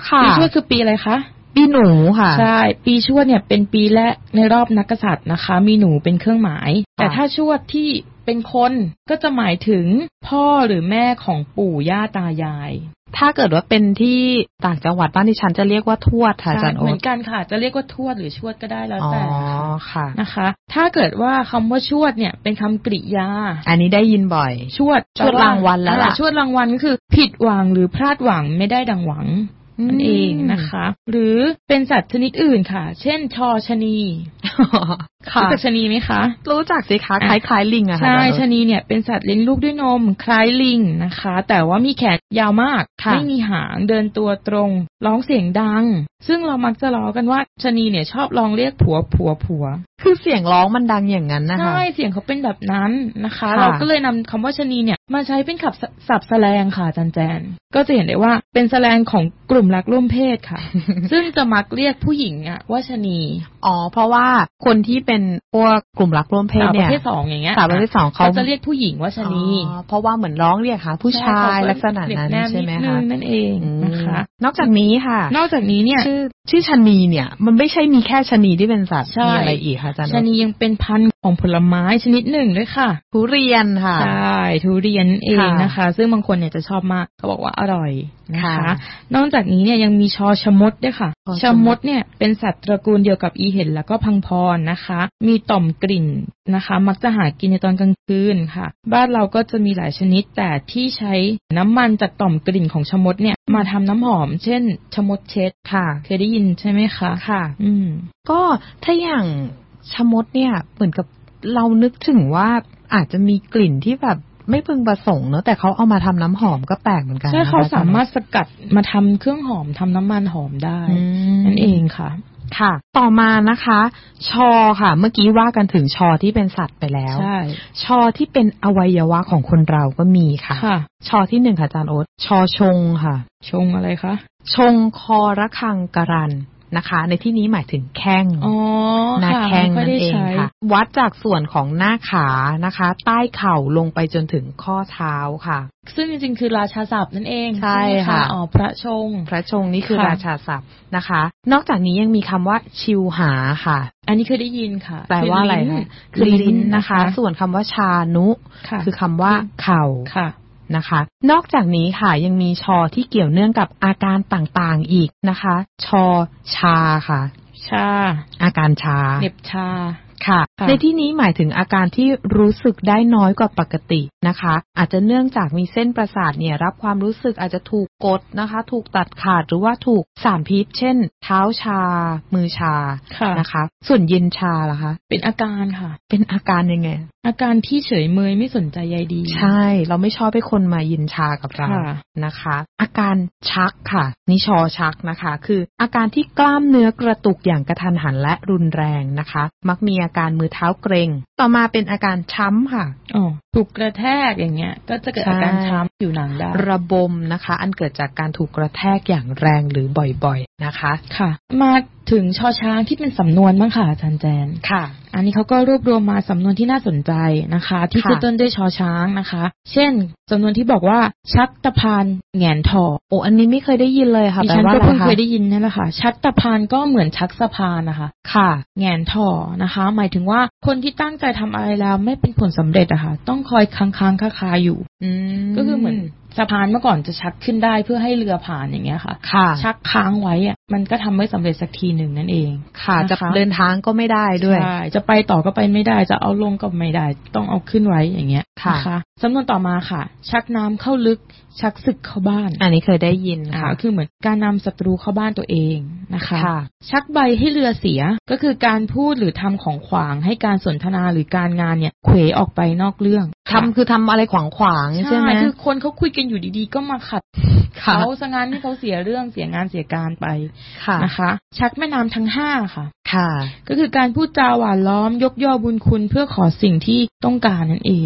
ค่ะปีชวดคือปีอะไรคะปีหนูค่ะใช่ปีชวดเนี่ยเป็นปีแรกในรอบนักกษัตริย์นะคะมีหนูเป็นเครื่องหมายแต่ถ้าชวดที่เป็นคนก็จะหมายถึงพ่อหรือแม่ของปู่ย่าตายายถ้าเกิดว่าเป็นที่ต่างจังหวัดบ้านที่ฉันจะเรียกว่าทวดค่ะอาจารย์โอ๊ตเหมือนกันค่ะจะเรียกว่าทวดหรือชวดก็ได้แล้วแต่ค่ะนะคะถ้าเกิดว่าคำว่าชวดเนี่ยเป็นคำกริยาอันนี้ได้ยินบ่อยชวดชวดรางวัลแล้วล่ะชวดรางวัลก็คือผิดหวังหรือพลาดหวังไม่ได้ดังหวังนั่นเองนะคะหรือเป็นสัตว์ชนิดอื่นค่ะเช่นชอชนีรู้จักชนีไหมคะรู้จักสิคะคล้ายๆลิงอะค่ะใช่ชนีเนี่ยเป็นสัตว์เลี้ยงลูกด้วยนมคล้ายลิงนะคะแต่ว่ามีแขนยาวมากไม่มีหางเดินตัวตรงร้องเสียงดังซึ่งเรามักจะล้อกันว่าชนีเนี่ยชอบร้องเรียกผัวผัวผัวคือเสียงร้องมันดังอย่างนั้นนะคะใช่เสียงเขาเป็นแบบนั้นนะคะเราก็เลยนำคำว่าชนีเนี่ยมาใช้เป็นขับศัพท์แสลงค่ะอาจารย์แจนก็จะเห็นได้ว่าเป็นแสลงของกลุ่มรักร่วมเพศค่ะ ซึ่งจะมักเรียกผู้หญิงอะว่าชนีอ๋อเพราะว่าคนที่เป็นพวกกลุ่มรักร่วมเพศเนี่ยสาวประเภทสองอย่างเงี้ยสาวประเภทสองเขาจะเรียกผู้หญิงว่าชนีเพราะว่าเหมือนร้องเรียกหาผู้ชายลักษณะนั้นใช่ไหมคะนั่นเองนะคะนอกจากนี้ค่ะนอกจากนี้เนี่ยชื่อชื่อชนีเนี่ยมันไม่ใช่มีแค่ชนีที่เป็นสัตว์มีอะไรอีกคะอาจารย์ชนียังเป็นพันธุ์ของผลไม้ชนิดหนึ่งด้วยค่ะทุเรียนค่ะใช่ทุเรียนเองนะคะซึ่งบางคนเนี่ยจะชอบมากเขาบอกว่าอร่อยนะคะนอกจากนี้เนี่ยยังมีชอชมดด้วยค่ะชมดเนี่ยเป็นสัตว์ตระกูลเดียวกับอีเห็นแล้วก็พังพรนะคะมีต่อมกลิ่นนะคะมักจะหากินในตอนกลางคืนค่ะบ้านเราก็จะมีหลายชนิดแต่ที่ใช้น้ำมันจากต่อมกลิ่นของชมดเนี่ยมาทำน้ำหอมเช่นชมดเช็ดค่ะเคยได้ยินใช่ไหมคะค่ะอืมก็ถ้าอย่างชมดเนี่ยเหมือนกับเรานึกถึงว่าอาจจะมีกลิ่นที่แบบไม่พึงประสงค์เนอะแต่เขาเอามาทำน้ำหอมก็แปลกเหมือนกันใช่เขาสามารถสกัดมาทำเครื่องหอมทำน้ำมันหอมได้นั่นเองค่ะค่ะต่อมานะคะชอค่ะเมื่อกี้ว่ากันถึงชอที่เป็นสัตว์ไปแล้วใช่ชอที่เป็นอวัยวะของคนเราก็มีค่ะชอที่หนึ่งค่ะอาจารย์โอ๊ตชอชงค่ะชงอะไรคะชงคอระฆังกรันนะคะในที่นี้หมายถึงแข้งหน้าแข้งนั่นเองค่ะวัดจากส่วนของหน้าขานะคะใต้เข่าลงไปจนถึงข้อเท้าค่ะซึ่งจริงๆคือราชาศัพท์นั่นเองใช่ค่ะอ๋อพระชงพระชงนี่คือราชาศัพท์นะคะนอกจากนี้ยังมีคำว่าชิวหาค่ะอันนี้เคยได้ยินค่ะแปลว่าอะไรคะคือลิ้นนะคะส่วนคำว่าชานุคือคำว่าเข่าค่ะนะคะนอกจากนี้ค่ะยังมีชอที่เกี่ยวเนื่องกับอาการต่างๆอีกนะคะชอชาค่ะชาอาการชาเหน็บชาค่ะในที่นี้หมายถึงอาการที่รู้สึกได้น้อยกว่าปกตินะคะอาจจะเนื่องจากมีเส้นประสาทเนี่ยรับความรู้สึกอาจจะถูกกดนะคะถูกตัดขาดหรือว่าถูกสารพิษเช่นเท้าชามือชานะคะส่วนเย็นชาล่ะคะเป็นอาการค่ะเป็นอาการยังไงอาการที่เฉยเมยไม่สนใจใยดีใช่เราไม่ชอบให้คนมาเย็นชากับเรานะคะอาการชักค่ะนิชอชักนะคะคืออาการที่กล้ามเนื้อกระตุกอย่างกระทันหันและรุนแรงนะคะมักมีอาการมือเท้าเกร็งต่อมาเป็นอาการช้ำค่ะอ๋อถูกกระแทกอย่างเงี้ยก็จะเกิดอาการช้ำผิวหนังได้ระบมนะคะอันเกิดจากการถูกกระแทกอย่างแรงหรือบ่อยๆนะคะค่ะมาถึงชอช้างที่เป็นสำนวนบ้างค่ะอาจารย์แจนค่ะอันนี้เขาก็รวบรวมมาสำนวนที่น่าสนใจนะคะที่ขึ้นต้นด้วยชอช้างนะคะเช่นสำนวนที่บอกว่าชักตะพานแหงนถอโอ้อันนี้ไม่เคยได้ยินเลยค่ะดิฉันก็เพิ่งเคยได้ยินนั่นแหละค่ะชักตะพานก็เหมือนชักสะพานนะคะค่ะแหงนถอนะคะหมายถึงว่าคนที่ตั้งใจทำอะไรแล้วไม่เป็นผลสำเร็จอะค่ะต้องคอยค้างๆคาๆอยู่ก็คือเหมือนสะพานเมื่อก่อนจะชักขึ้นได้เพื่อให้เรือผ่านอย่างเงี้ยค่ะชักค้างไว้อะมันก็ทำไม่สำเร็จสักทีหนึ่งนั่นเองค่ะจะเดินทางก็ไม่ได้ด้วยใช่จะไปต่อก็ไปไม่ได้จะเอาลงก็ไม่ได้ต้องเอาขึ้นไว้อย่างเงี้ยนะคะสำนวนต่อมาค่ะชักน้ำเข้าลึกชักศึกเข้าบ้านอันนี้เคยได้ยินค่ะคือเหมือนการนำศัตรูเข้าบ้านตัวเองนะคะชักใบให้เรือเสียก็คือการพูดหรือทำของขวางให้การสนทนาหรือการงานเนี่ยเขวออกไปนอกเรื่องทำคือทำอะไรขวางขวางใช่ไหมคือคนเขาคุยกันอยู่ดีๆก็มาขัดเขาซะงั้นให้เขาเสียเรื่องเสียงานเสียการไปนะคะชักแม่น้ำทั้งห้าค่ะค่ะก็คือการพูดจาหวานล้อมยกย่อบุญคุณเพื่อขอสิ่งที่ต้องการนั่นเองจ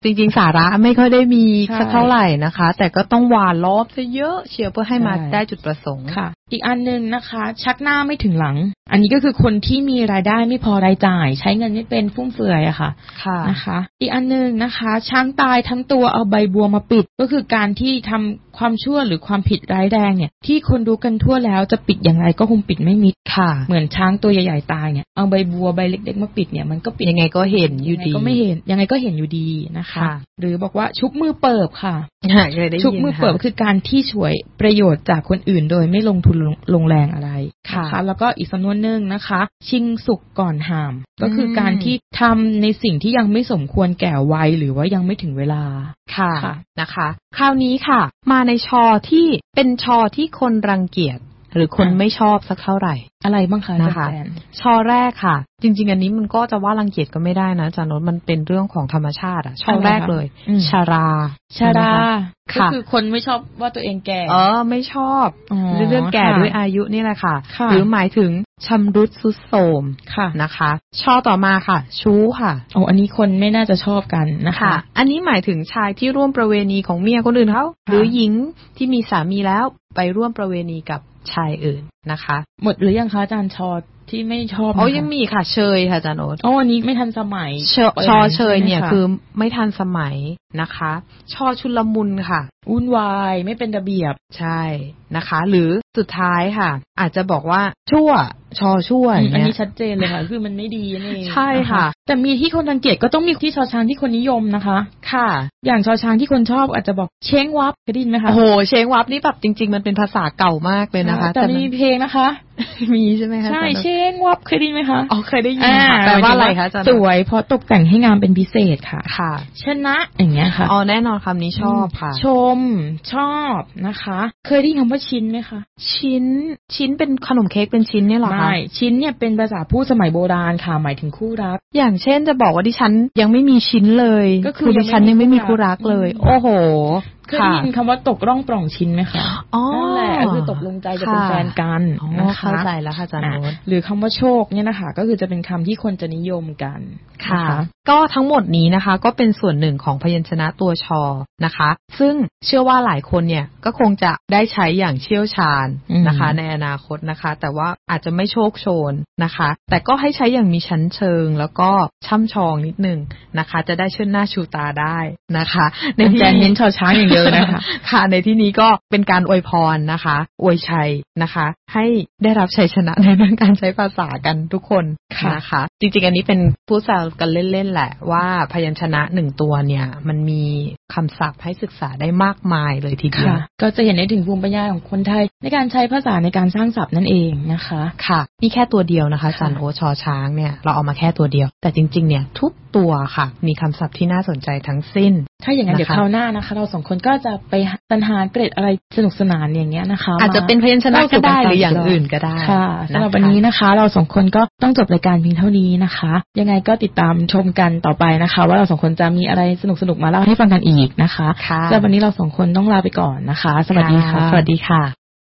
จริงๆสาระไม่ค่อยได้มีสักเท่าไหร่นะคะแต่ก็ต้องหวานล้อมซะเยอะเชียวเพื่อให้มาได้จุดประสงค์ค่ะอีกอันนึงนะคะชักหน้าไม่ถึงหลังอันนี้ก็คือคนที่มีรายได้ไม่พอรายจ่ายใช้เงินไม่เป็นฟุ่มเฟือยอะค่ะนะคะอีกอันนึงนะคะช้างตายทั้งตัวเอาใบบัวมาปิดก็คือการที่ทำความชั่วหรือความผิดร้ายแรงเนี่ยที่คนรู้กันทั่วแล้วจะปิดอย่างไรก็คงปิดไม่มิดค่ะเหมือนช้างตัวใหญ่ๆตายเนี่ยเอาใบบัวใบเล็กๆมาปิดเนี่ยมันก็ปิดยังไงก็เห็นอยู่ดีก็ไม่เห็นยังไงก็เห็นอยู่ดีนะคะหรือบอกว่าชุบมือเปิบค่ะชุบมือเปิบคือการที่ฉวยประโยชน์จากคนอื่นโดยไม่ลงทุนลงแรงอะไรค่ะแล้วก็อีกสำนวนหนึ่งนะคะชิงสุกก่อนหามก็คือการที่ทำในสิ่งที่ยังไม่สมควรแก่วัยหรือว่ายังไม่ถึงเวลาค่ะนะคะคราวนี้ค่ะมาในชอที่เป็นชอที่คนรังเกียจหรือคนไม่ชอบสักเท่าไหร่อะไรบ้างคะนะคะชอแรกค่ะจริงๆอันนี้มันก็จะว่ารังเกียจก็ไม่ได้นะอาจารย์โน้ตมันเป็นเรื่องของธรรมชาติอ่ะชอแรกเลยชาราชาราก็คือคนไม่ชอบว่าตัวเองแก่เออไม่ชอบเรื่องแก่ด้วยอายุนี่แหละค่ะหรือหมายถึงชำรุดทรุดโทรมนะคะชอต่อมาค่ะชู้ค่ะโอ้อันนี้คนไม่น่าจะชอบกันนะคะอันนี้หมายถึงชายที่ร่วมประเวณีของเมียคนอื่นเขาหรือหญิงที่มีสามีแล้วไปร่วมประเวณีกับชายอื่นนะคะหมดหรือยังคะอาจารย์ชอที่ไม่ชอบอ๋อยังมีค่ะเชยค่ะอาจารย์โอ๊ตอ๋ออันนี้ไม่ทันสมัยชอเชยเนี่ยคือไม่ทันสมัยนะคะชอชุลมุนค่ะวุ่นวายไม่เป็นระเบียบใช่นะคะหรือสุดท้ายค่ะอาจจะบอกว่าชั่วชอชั่วอันนี้ชัดเจนเลยค่ะคือมันไม่ดีนี่ใช่ค่ะแต่มีที่คนรังเกียจก็ต้องมีที่ชอช้างที่คนนิยมนะคะค่ะอย่างชอช้างที่คนชอบอาจจะบอกเช้งวับเคยได้ยินไหมคะโอ้โหเช้งวับนี่แบบจริงๆมันเป็นภาษาเก่ามากเลยนะคะแต่มีเพลงนะคะมีใช่ไหมคะใช่เช้งวับเคยได้ยินไหมคะอ๋อเคยได้ยินค่ะแปลว่าอะไรคะสวยเพราะตกแต่งให้งามเป็นพิเศษค่ะค่ะชนะอย่างเงี้ยค่ะอ๋อแน่นอนคำนี้ชอบค่ะชมชอบนะคะเคยได้ยินคำว่าชิ้นไหมคะชิ้นชิ้นเป็นขนมเค้กเป็นชิ้นเนี่ยหรอคะไม่ชิ้นเนี่ยเป็นภาษาพูดสมัยโบราณค่ะหมายถึงคู่รักอย่างเช่นจะบอกว่าดิฉันยังไม่มีชิ้นเลยก็คือดิฉันยังไม่มีคู่รักเลยโอ้โหเคยได้ยินคำว่าตกร่องปล่องชิ้นไหมคะนั่นแหละคือตกลงใจจะเป็นแฟนกันนะคะเข้าใจแล้วค่ะอาจารย์โน้ตหรือคำว่าโชคเนี่ยนะคะก็คือจะเป็นคำที่คนจะนิยมกันค่ะก็ทั้งหมดนี้นะคะก็เป็นส่วนหนึ่งของพยัญชนะตัวชอนะคะซึ่งเชื่อว่าหลายคนเนี่ยก็คงจะได้ใช้อย่างเชี่ยวชาญนะคะในอนาคตนะคะแต่ว่าอาจจะไม่โชคโชนนะคะแต่ก็ให้ใช้อย่างมีชั้นเชิงแล้วก็ช่ำชองนิดนึงนะคะจะได้เชิดหน้าชูตาได้นะคะในที่เน้นชอช้างอย่างเดียวนะคะค่ะในที่นี้ก็เป็นการอวยพรนะคะอวยชัยนะคะให้ได้รับชัยชนะในเรื่องการใช้ภาษากันทุกคนนะคะจริงๆอันนี้เป็นผู้แซวกันเล่นๆแหละว่าพยัญชนะหนึ่งตัวเนี่ยมันมีคำศัพท์ให้ศึกษาได้มากมายเลยทีเดียวก็จะเห็นได้ถึงภูมิปัญญาของคนไทยในการใช้ภาษาในการสร้างศัพท์นั่นเองนะคะค่ะนี่แค่ตัวเดียวนะคะจันโอชอช้างเนี่ยเราเอามาแค่ตัวเดียวแต่จริงๆเนี่ยทุกตัวค่ะมีคำศัพท์ที่น่าสนใจทั้งสิ้นถ้าอย่างนั้นเดี๋ยวคราวหน้านะคะเราสองคนก็จะไปสรรหาเกร็ดอะไรสนุกสนานอย่างเงี้ยนะคะอาจจะเป็นพยัญชนะก็ได้หรืออย่างอื่นก็ได้ค่ะสำหรับวันนี้นะคะเราสองคนก็ต้องจบรายการเพียงเท่านี้นะคะยังไงก็ติดตามชมกันต่อไปนะคะว่าเราสองคนจะมีอะไรสนุกๆมาเล่าให้ฟังกันอีกนะคะสำหรับวันนี้เราสองคนต้องลาไปก่อนนะคะสวัสดีค่ะสวัสดีค่ะ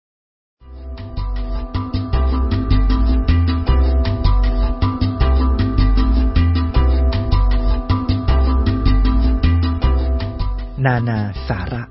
นานาสาระ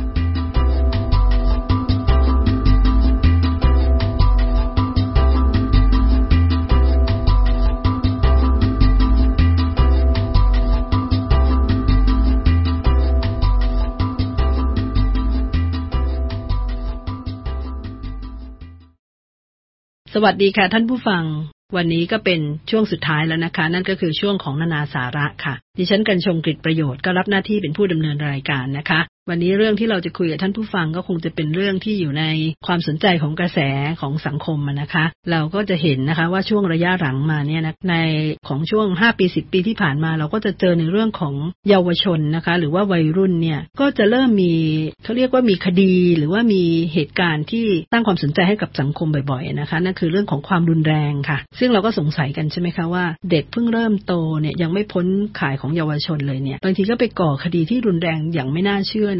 สวัสดีค่ะท่านผู้ฟังวันนี้ก็เป็นช่วงสุดท้ายแล้วนะคะนั่นก็คือช่วงของนานาสาระค่ะดิฉันกรรชงกฤษประโยชน์ก็รับหน้าที่เป็นผู้ดำเนินรายการนะคะวันนี้เรื่องที่เราจะคุยกับท่านผู้ฟังก็คงจะเป็นเรื่องที่อยู่ในความสนใจของกระแสของสังคมนะคะเราก็จะเห็นนะคะว่าช่วงระยะหลังมาเนี่ยนะในของช่วงห้าปีสิบปีที่ผ่านมาเราก็จะเจอในเรื่องของเยาวชนนะคะหรือว่าวัยรุ่นเนี่ยก็จะเริ่มมีเขาเรียกว่ามีคดีหรือว่ามีเหตุการณ์ที่ตั้งความสนใจให้กับสังคมบ่อยๆนะคะนั่นคือเรื่องของความรุนแรงค่ะซึ่งเราก็สงสัยกันใช่ไหมคะว่าเด็กเพิ่งเริ่มโตเนี่ยยังไม่พ้นข่ายของเยาวชนเลยเนี่ยบางทีก็ไปก่อคดีที่รุนแรงอย่างไม่น่าเชื่อ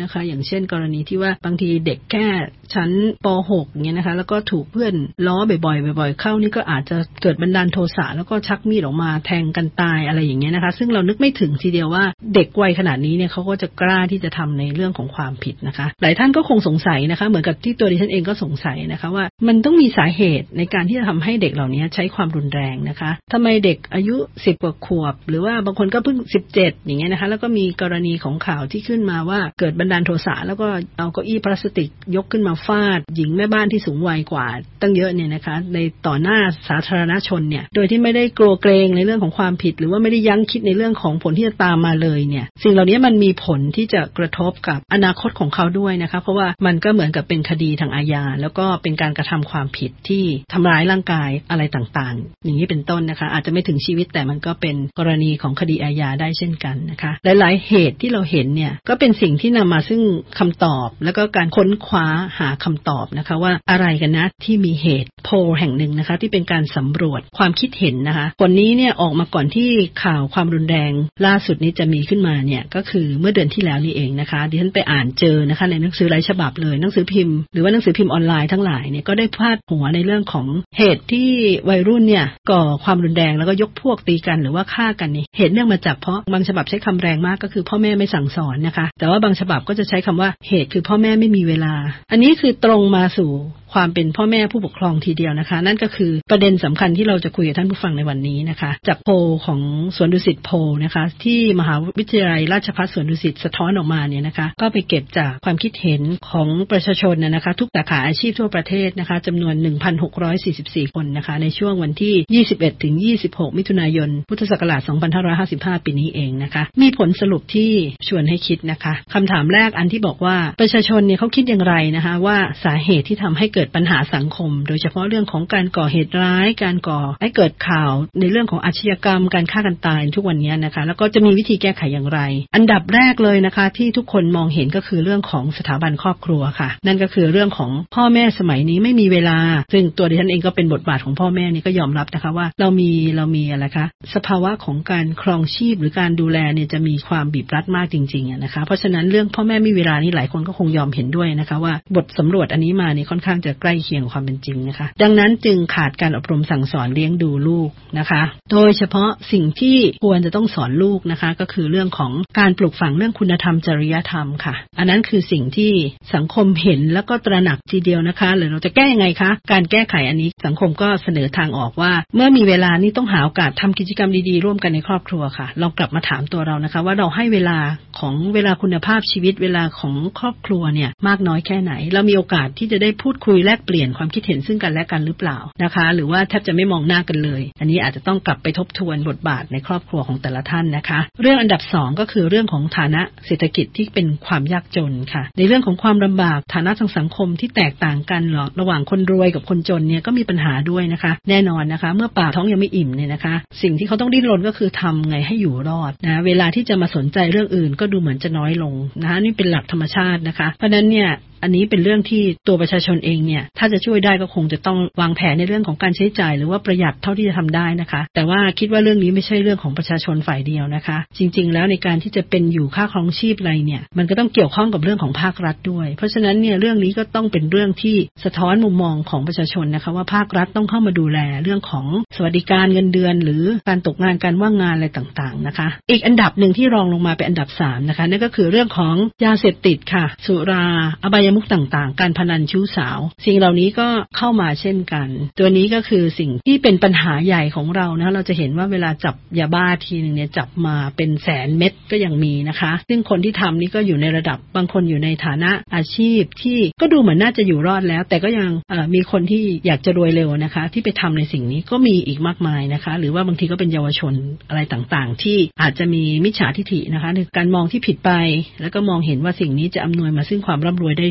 นะคะอย่างเช่นกรณีที่ว่าบางทีเด็กแค่ชั้นป หก อย่างเงี้ยนะคะแล้วก็ถูกเพื่อนล้อบ่อยๆบ่อยๆเข้านี่ก็อาจจะเกิดบันดาลโทสะแล้วก็ชักมีดออกมาแทงกันตายอะไรอย่างเงี้ยนะคะซึ่งเรานึกไม่ถึงทีเดียวว่าเด็กวัยขนาดนี้เนี่ยเขาก็จะกล้าที่จะทำในเรื่องของความผิดนะคะหลายท่านก็คงสงสัยนะคะเหมือนกับที่ตัวดิฉันเองก็สงสัยนะคะว่ามันต้องมีสาเหตุในการที่จะทำให้เด็กเหล่านี้ใช้ความรุนแรงนะคะทำไมเด็กอายุสิบกว่าขวบหรือว่าบางคนก็เพิ่งสิบเจ็ดอย่างเงี้ยนะคะแล้วก็มีกรณีของข่าวที่ขึ้นมาว่าเกิดบันดาลโทสะแล้วก็เอาเก้าอี้พลาสติกยกขึ้นมาฟาดหญิงแม่บ้านที่สูงวัยกว่าตั้งเยอะเนี่ยนะคะในต่อหน้าสาธารณชนเนี่ยโดยที่ไม่ได้กลัวเกรงในเรื่องของความผิดหรือว่าไม่ได้ยั้งคิดในเรื่องของผลที่จะตามมาเลยเนี่ยสิ่งเหล่านี้มันมีผลที่จะกระทบกับอนาคตของเขาด้วยนะคะเพราะว่ามันก็เหมือนกับเป็นคดีทางอาญาแล้วก็เป็นการกระทำความผิดที่ทำร้ายร่างกายอะไรต่างๆอย่างนี้เป็นต้นนะคะอาจจะไม่ถึงชีวิตแต่มันก็เป็นกรณีของคดีอาญาได้เช่นกันนะคะหลายๆเหตุที่เราเห็นเนี่ยก็เป็นสิ่งที่นำมาซึ่งคำตอบแล้วก็การค้นคว้าหาคำตอบนะคะว่าอะไรกันนะที่มีเหตุโพลแห่งหนึ่งนะคะที่เป็นการสำรวจความคิดเห็นนะคะผลนี้เนี่ยออกมาก่อนที่ข่าวความรุนแรงล่าสุดนี้จะมีขึ้นมาเนี่ยก็คือเมื่อเดือนที่แล้วนี่เองนะคะดิฉันไปอ่านเจอนะคะในหนังสือหลายฉบับเลยหนังสือพิมพ์หรือว่าหนังสือพิมพ์ออนไลน์ทั้งหลายเนี่ยก็ได้พาดหัวในเรื่องของเหตุที่วัยรุ่นเนี่ยก่อความรุนแรงแล้วก็ยกพวกตีกันหรือว่าฆ่ากันนี่เหตุเนื่องมาจากเพราะบางฉบับใช้คำแรงมากก็คือพ่อแม่ไม่สั่งสอนนะคะแต่ว่าบางฉบับก็จะใช้คำว่าเหตุคือพ่อแม่ไม่มีเวลาอันนี้คือตรงมาสู่ความเป็นพ่อแม่ผู้ปกครองทีเดียวนะคะนั่นก็คือประเด็นสำคัญที่เราจะคุยกับท่านผู้ฟังในวันนี้นะคะจากโพลของสวนดุสิตโพลนะคะที่มหาวิทยาลัยราชภัฏสวนดุสิตสะท้อนออกมาเนี่ยนะคะก็ไปเก็บจากความคิดเห็นของประชาชนนะคะทุกสาขาอาชีพทั่วประเทศนะคะจำนวน หนึ่งพันหกร้อยสี่สิบสี่ คนนะคะในช่วงวันที่ยี่สิบเอ็ดถึงยี่สิบหกมิถุนายนพุทธศักราชสองพันห้าร้อยห้าสิบห้าปีนี้เองนะคะมีผลสรุปที่ชวนให้คิดนะคะคำถามแรกอันที่บอกว่าประชาชนเนี่ยเขาคิดอย่างไรนะคะว่าสาเหตุที่ทำให้เกิดปัญหาสังคมโดยเฉพาะเรื่องของการก่อเหตุร้ายการก่อให้เกิดข่าวในเรื่องของอาชญากรรมการฆ่ากันตายทุกวันนี้นะคะแล้วก็จะมีวิธีแก้ไขอย่างไรอันดับแรกเลยนะคะที่ทุกคนมองเห็นก็คือเรื่องของสถาบันครอบครัวค่ะนั่นก็คือเรื่องของพ่อแม่สมัยนี้ไม่มีเวลาซึ่งตัวดิฉันเองก็เป็นบทบาทของพ่อแม่นี่ก็ยอมรับนะคะว่าเรามีเรามีอะไรคะสภาวะของการครองชีพหรือการดูแลเนี่ยจะมีความบีบรัดมากจริงๆนะคะเพราะฉะนั้นเรื่องพ่อแม่ไม่มีเวลานี่หลายคนก็คงยอมเห็นด้วยนะคะว่าบทสำรวจอันนี้มานี่ค่อนข้างจะใกล้เคียงความเป็นจริงนะคะดังนั้นจึงขาดการอบรมสั่งสอนเลี้ยงดูลูกนะคะโดยเฉพาะสิ่งที่ควรจะต้องสอนลูกนะคะก็คือเรื่องของการปลูกฝังเรื่องคุณธรรมจริยธรรมค่ะอันนั้นคือสิ่งที่สังคมเห็นแล้วก็ตระหนักทีเดียวนะคะหรือเราจะแก้ยังไงคะการแก้ไขอันนี้สังคมก็เสนอทางออกว่าเมื่อมีเวลานี่ต้องหาโอกาสทำกิจกรรมดีๆร่วมกันในครอบครัวค่ะเรากลับมาถามตัวเรานะคะว่าเราให้เวลาของเวลาคุณภาพชีวิตเวลาของครอบครัวเนี่ยมากน้อยแค่ไหนเรามีโอกาสที่จะได้พูดคุยแลกเปลี่ยนความคิดเห็นซึ่งกันและกันหรือเปล่านะคะหรือว่าแทบจะไม่มองหน้ากันเลยอันนี้อาจจะต้องกลับไปทบทวนบทบาทในครอบครัวของแต่ละท่านนะคะเรื่องอันดับสองก็คือเรื่องของฐานะเศรษฐกิจที่เป็นความยากจนค่ะในเรื่องของความลำบากฐานะทางสังคมที่แตกต่างกันระหว่างคนรวยกับคนจนเนี่ยก็มีปัญหาด้วยนะคะแน่นอนนะคะเมื่อปากท้องยังไม่อิ่มเนี่ยนะคะสิ่งที่เขาต้องดิ้นรนก็คือทำไงให้อยู่รอดนะเวลาที่จะมาสนใจเรื่องอื่นก็ดูเหมือนจะน้อยลงนะคะนี่เป็นหลักธรรมชาตินะคะเพราะนั้นเนี่ยอันนี้เป็นเรื่องที่ตัวประชาชนเองเนี่ยถ้าจะช่วยได้ก็คงจะต้องวางแผนในเรื่องของการใช้จ่ายหรือว่าประหยัดเท่าที่จะทำได้นะคะแต่ว่าคิดว่าเรื่องนี้ไม่ใช่เรื่องของประชาชนฝ่ายเดียวนะคะจริงๆแล้วในการที่จะเป็นอยู่ค่าครองชีพอะไรเนี่ยมันก็ต้องเกี่ยวข้องกับเรื่องของภาครัฐด้วยเพราะฉะนั้นเนี่ยเรื่องนี้ก็ต้องเป็นเรื่องที่สะท้อนมุมมองของประชาชนนะคะว่าภาครัฐต้องเข้ามาดูแลเรื่องของสวัสดิการเงินเดือนหรือการตกงานการว่างงานอะไรต่างๆนะคะอีกอันดับหนึ่งที่รองลงมาเป็นอันดับสามนะคะนั่นก็คือเรื่องของยาเสพติดค่ะสุราอบายมุขต่างๆการพนันชู้สาวสิ่งเหล่านี้ก็เข้ามาเช่นกันตัวนี้ก็คือสิ่งที่เป็นปัญหาใหญ่ของเรานะเราจะเห็นว่าเวลาจับยาบ้าทีนึงเนี่ยจับมาเป็นแสนเม็ดก็ยังมีนะคะซึ่งคนที่ทำนี่ก็อยู่ในระดับบางคนอยู่ในฐานะอาชีพที่ก็ดูเหมือนน่าจะอยู่รอดแล้วแต่ก็ยังมีคนที่อยากจะรวยเร็วนะคะที่ไปทำในสิ่งนี้ก็มีอีกมากมายนะคะหรือว่าบางทีก็เป็นเยาวชนอะไรต่างๆที่อาจจะมีมิจฉาทิฐินะคะในการมองที่ผิดไปแล้วก็มองเห็นว่าสิ่งนี้จะอำนวยมาซึ่งความร่ำรวยได้อย่าง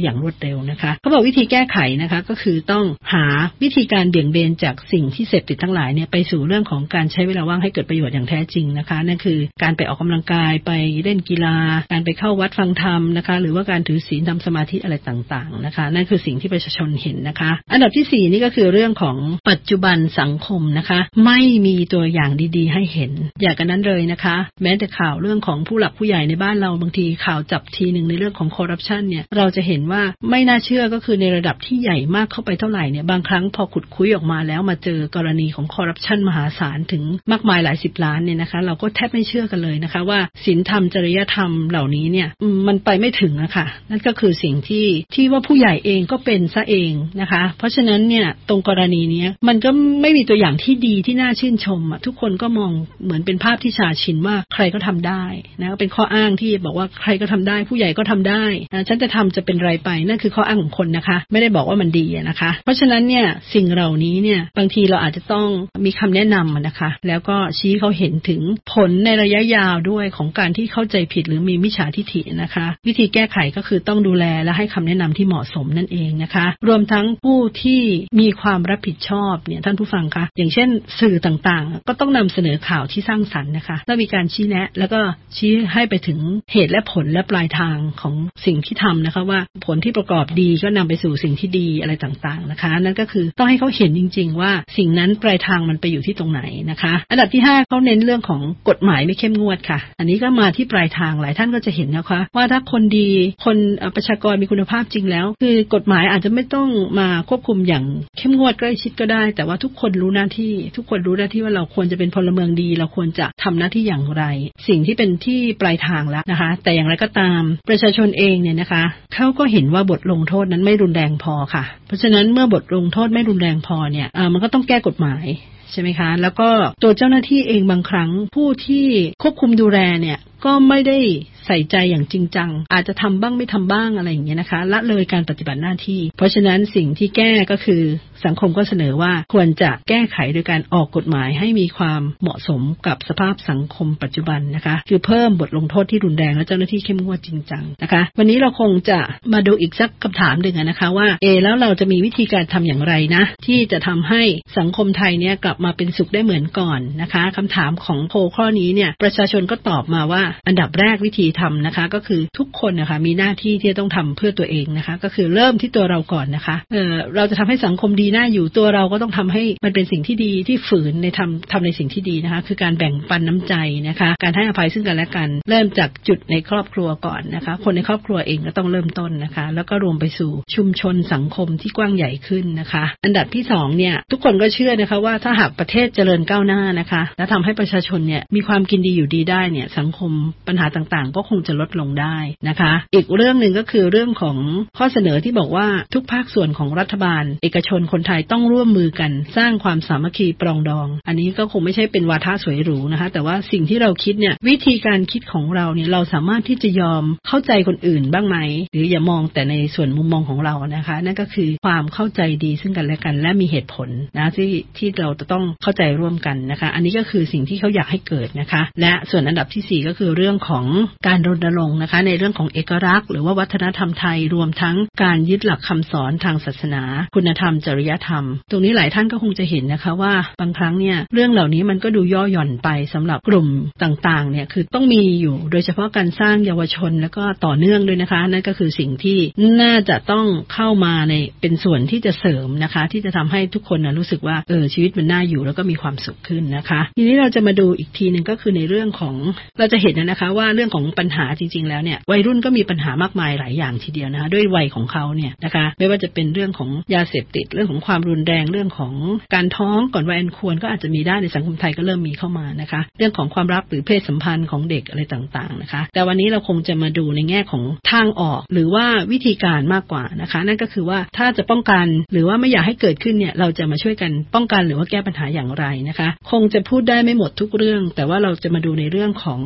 อย่างรวดเร็วนะคะเขาบอกวิธีแก้ไขนะคะก็คือต้องหาวิธีการเบี่ยงเบนจากสิ่งที่เสพติดทั้งหลายเนี่ยไปสู่เรื่องของการใช้เวลาว่างให้เกิดประโยชน์อย่างแท้จริงนะคะนั่นคือการไปออกกำลังกายไปเล่นกีฬาการไปเข้าวัดฟังธรรมนะคะหรือว่าการถือศีลทำสมาธิอะไรต่างๆนะคะนั่นคือสิ่งที่ประชาชนเห็นนะคะอันดับที่สี่นี่ก็คือเรื่องของปัจจุบันสังคมนะคะไม่มีตัวอย่างดีๆให้เห็นอย่างกันนั้นเลยนะคะแม้แต่ข่าวเรื่องของผู้หลักผู้ใหญ่ในบ้านเราบางทีข่าวจับทีนึงในเรื่องของคอร์รัปชันเนี่ยเราจะเห็นว่าไม่น่าเชื่อก็คือในระดับที่ใหญ่มากเข้าไปเท่าไหร่เนี่ยบางครั้งพอขุดคุยออกมาแล้วมาเจอกรณีของคอร์รัปชันมหาศาลถึงมากมายหลายสิบล้านเนี่ยนะคะเราก็แทบไม่เชื่อกันเลยนะคะว่าศีลธรรมจริยธรรมเหล่านี้เนี่ยมันไปไม่ถึงนะคะนั่นก็คือสิ่งที่ที่ว่าผู้ใหญ่เองก็เป็นซะเองนะคะเพราะฉะนั้นเนี่ยตรงกรณีนี้มันก็ไม่มีตัวอย่างที่ดีที่น่าชื่นชมอ่ะทุกคนก็มองเหมือนเป็นภาพที่ชาชินว่าใครก็ทำได้นะเป็นข้ออ้างที่บอกว่าใครก็ทำได้ผู้ใหญ่ก็ทำได้นะฉันจะทำจะเป็นไรไปนั่นคือข้ออ้างของคนนะคะไม่ได้บอกว่ามันดีนะคะเพราะฉะนั้นเนี่ยสิ่งเหล่านี้เนี่ยบางทีเราอาจจะต้องมีคำแนะนำนะคะแล้วก็ชี้เขาเห็นถึงผลในระยะยาวด้วยของการที่เข้าใจผิดหรือมีมิจฉาทิฐินะคะวิธีแก้ไขก็คือต้องดูแลและให้คำแนะนำที่เหมาะสมนั่นเองนะคะรวมทั้งผู้ที่มีความรับผิดชอบเนี่ยท่านผู้ฟังคะอย่างเช่นสื่อต่างๆก็ต้องนำเสนอข่าวที่สร้างสรรค์นะคะและมีการชี้แนะแล้วก็ชี้ให้ไปถึงเหตุและผลและปลายทางของสิ่งที่ทำนะคะว่าผลที่ประกอบดีก็นำไปสู่สิ่งที่ดีอะไรต่างๆนะคะนั่นก็คือต้องให้เขาเห็นจริงๆว่าสิ่งนั้นปลายทางมันไปอยู่ที่ตรงไหนนะคะอันดับที่ห้าเขาเน้นเรื่องของกฎหมายไม่เข้มงวดค่ะอันนี้ก็มาที่ปลายทางหลายท่านก็จะเห็นนะคะว่าถ้าคนดีคนประชากรมีคุณภาพจริงแล้วคือกฎหมายอาจจะไม่ต้องมาควบคุมอย่างเข้มงวดใกล้ชิดก็ได้แต่ว่าทุกคนรู้หน้าที่ทุกคนรู้หน้าที่ว่าเราควรจะเป็นพลเมืองดีเราควรจะทำหน้าที่อย่างไรสิ่งที่เป็นที่ปลายทางแล้วนะคะแต่อย่างไรก็ตามประชาชนเองเนี่ยนะคะเขาก็เห็นว่าบทลงโทษนั้นไม่รุนแรงพอค่ะเพราะฉะนั้นเมื่อบทลงโทษไม่รุนแรงพอเนี่ยมันก็ต้องแก้กฎหมายใช่ไหมคะแล้วก็ตัวเจ้าหน้าที่เองบางครั้งผู้ที่ควบคุมดูแลเนี่ยก็ไม่ได้ใส่ใจอย่างจริงจังอาจจะทำบ้างไม่ทำบ้างอะไรอย่างเงี้ยนะคะละเลยการปฏิบัติหน้าที่เพราะฉะนั้นสิ่งที่แก้ก็คือสังคมก็เสนอว่าควรจะแก้ไขโดยการออกกฎหมายให้มีความเหมาะสมกับสภาพสังคมปัจจุบันนะคะคือเพิ่มบทลงโทษที่รุนแรงและเจ้าหน้าที่เข้มงวดจริงจังนะคะวันนี้เราคงจะมาดูอีกสักคำถามหนึ่งนะคะว่าเอแล้วเราจะมีวิธีการทำอย่างไรนะที่จะทำให้สังคมไทยเนี่ยกลับมาเป็นสุขได้เหมือนก่อนนะคะคำถามของโพลข้อนี้เนี่ยประชาชนก็ตอบมาว่าอันดับแรกวิธีทำนะคะก็คือทุกคนนะคะมีหน้าที่ที่จะต้องทำเพื่อตัวเองนะคะก็คือเริ่มที่ตัวเราก่อนนะคะเออเราจะทำให้สังคมดีน่าอยู่ตัวเราก็ต้องทำให้มันเป็นสิ่งที่ดีที่ฝืนในทำทำในสิ่งที่ดีนะคะคือการแบ่งปันน้ำใจนะคะการให้อภัยซึ่งกันและกันเริ่มจากจุดในครอบครัวก่อนนะคะคนในครอบครัวเองก็ต้องเริ่มต้นนะคะแล้วก็รวมไปสู่ชุมชนสังคมที่กว้างใหญ่ขึ้นนะคะอันดับที่สองเนี่ยทุกคนก็เชื่อนะคะว่าถ้าหากประเทศเจริญก้าวหน้านะคะและทำให้ประชาชนเนี่ยมีความกินดีอยู่ดีได้เนี่ยสังคมปัญหาต่างๆก็คงจะลดลงได้นะคะอีกเรื่องนึงก็คือเรื่องของข้อเสนอที่บอกว่าทุกภาคส่วนของรัฐบาลเอกชนคนไทยต้องร่วมมือกันสร้างความสามัคคีปรองดองอันนี้ก็คงไม่ใช่เป็นวาทะสวยหรูนะคะแต่ว่าสิ่งที่เราคิดเนี่ยวิธีการคิดของเราเนี่ยเราสามารถที่จะยอมเข้าใจคนอื่นบ้างไหมหรืออย่ามองแต่ในส่วนมุมมองของเรานะคะนั่นก็คือความเข้าใจดีซึ่งกันและกันและมีเหตุผลนะที่ที่เราจะต้องเข้าใจร่วมกันนะคะอันนี้ก็คือสิ่งที่เขาอยากให้เกิดนะคะและส่วนอันดับที่สี่ก็คือเรื่องของการรณรงค์นะคะในเรื่องของเอกลักษณ์หรือว่าวัฒนธรรมไทยรวมทั้งการยึดหลักคำสอนทางศาสนาคุณธรรมจริยธรรมตรงนี้หลายท่านก็คงจะเห็นนะคะว่าบางครั้งเนี่ยเรื่องเหล่านี้มันก็ดูย่อหย่อนไปสำหรับกลุ่มต่างๆเนี่ยคือต้องมีอยู่โดยเฉพาะการสร้างเยาวชนแล้วก็ต่อเนื่องด้วยนะคะนั่นก็คือสิ่งที่น่าจะต้องเข้ามาในเป็นส่วนที่จะเสริมนะคะที่จะทำให้ทุกคนนะรู้สึกว่าเออชีวิตมันน่าอยู่แล้วก็มีความสุขขึ้นนะคะทีนี้เราจะมาดูอีกทีนึงก็คือในเรื่องของเราจะเห็นนะคะว่าเรื่องของปัญหาจริงๆแล้วเนี่ยวัยรุ่นก็มีปัญหามากมายหลายอย่างทีเดียวนะคะด้วยวัยของเขาเนี่ยนะคะไม่ว่าจะเป็นเรื่องของยาเสพติดเรื่องของความรุนแรงเรื่องของการท้องก่อนวัยอันควรก็อาจจะมีได้ในสังคมไทยก็เริ่มมีเข้ามานะคะเรื่องของความรักหรือเพศสัมพันธ์ของเด็กอะไรต่างๆนะคะแต่วันนี้เราคงจะมาดูในแง่ของทางออกหรือว่าวิธีการมากกว่านะคะนั่นก็คือว่าถ้าจะป้องกันหรือว่าไม่อยากให้เกิดขึ้นเนี่ยเราจะมาช่วยกันป้องกันหรือว่าแก้ปัญหาอย่างไรนะคะคงจะพูดได้ไม่หมดทุกเรื่องแต่ว่าเราจะมาดูในเรื่องของสิ่ง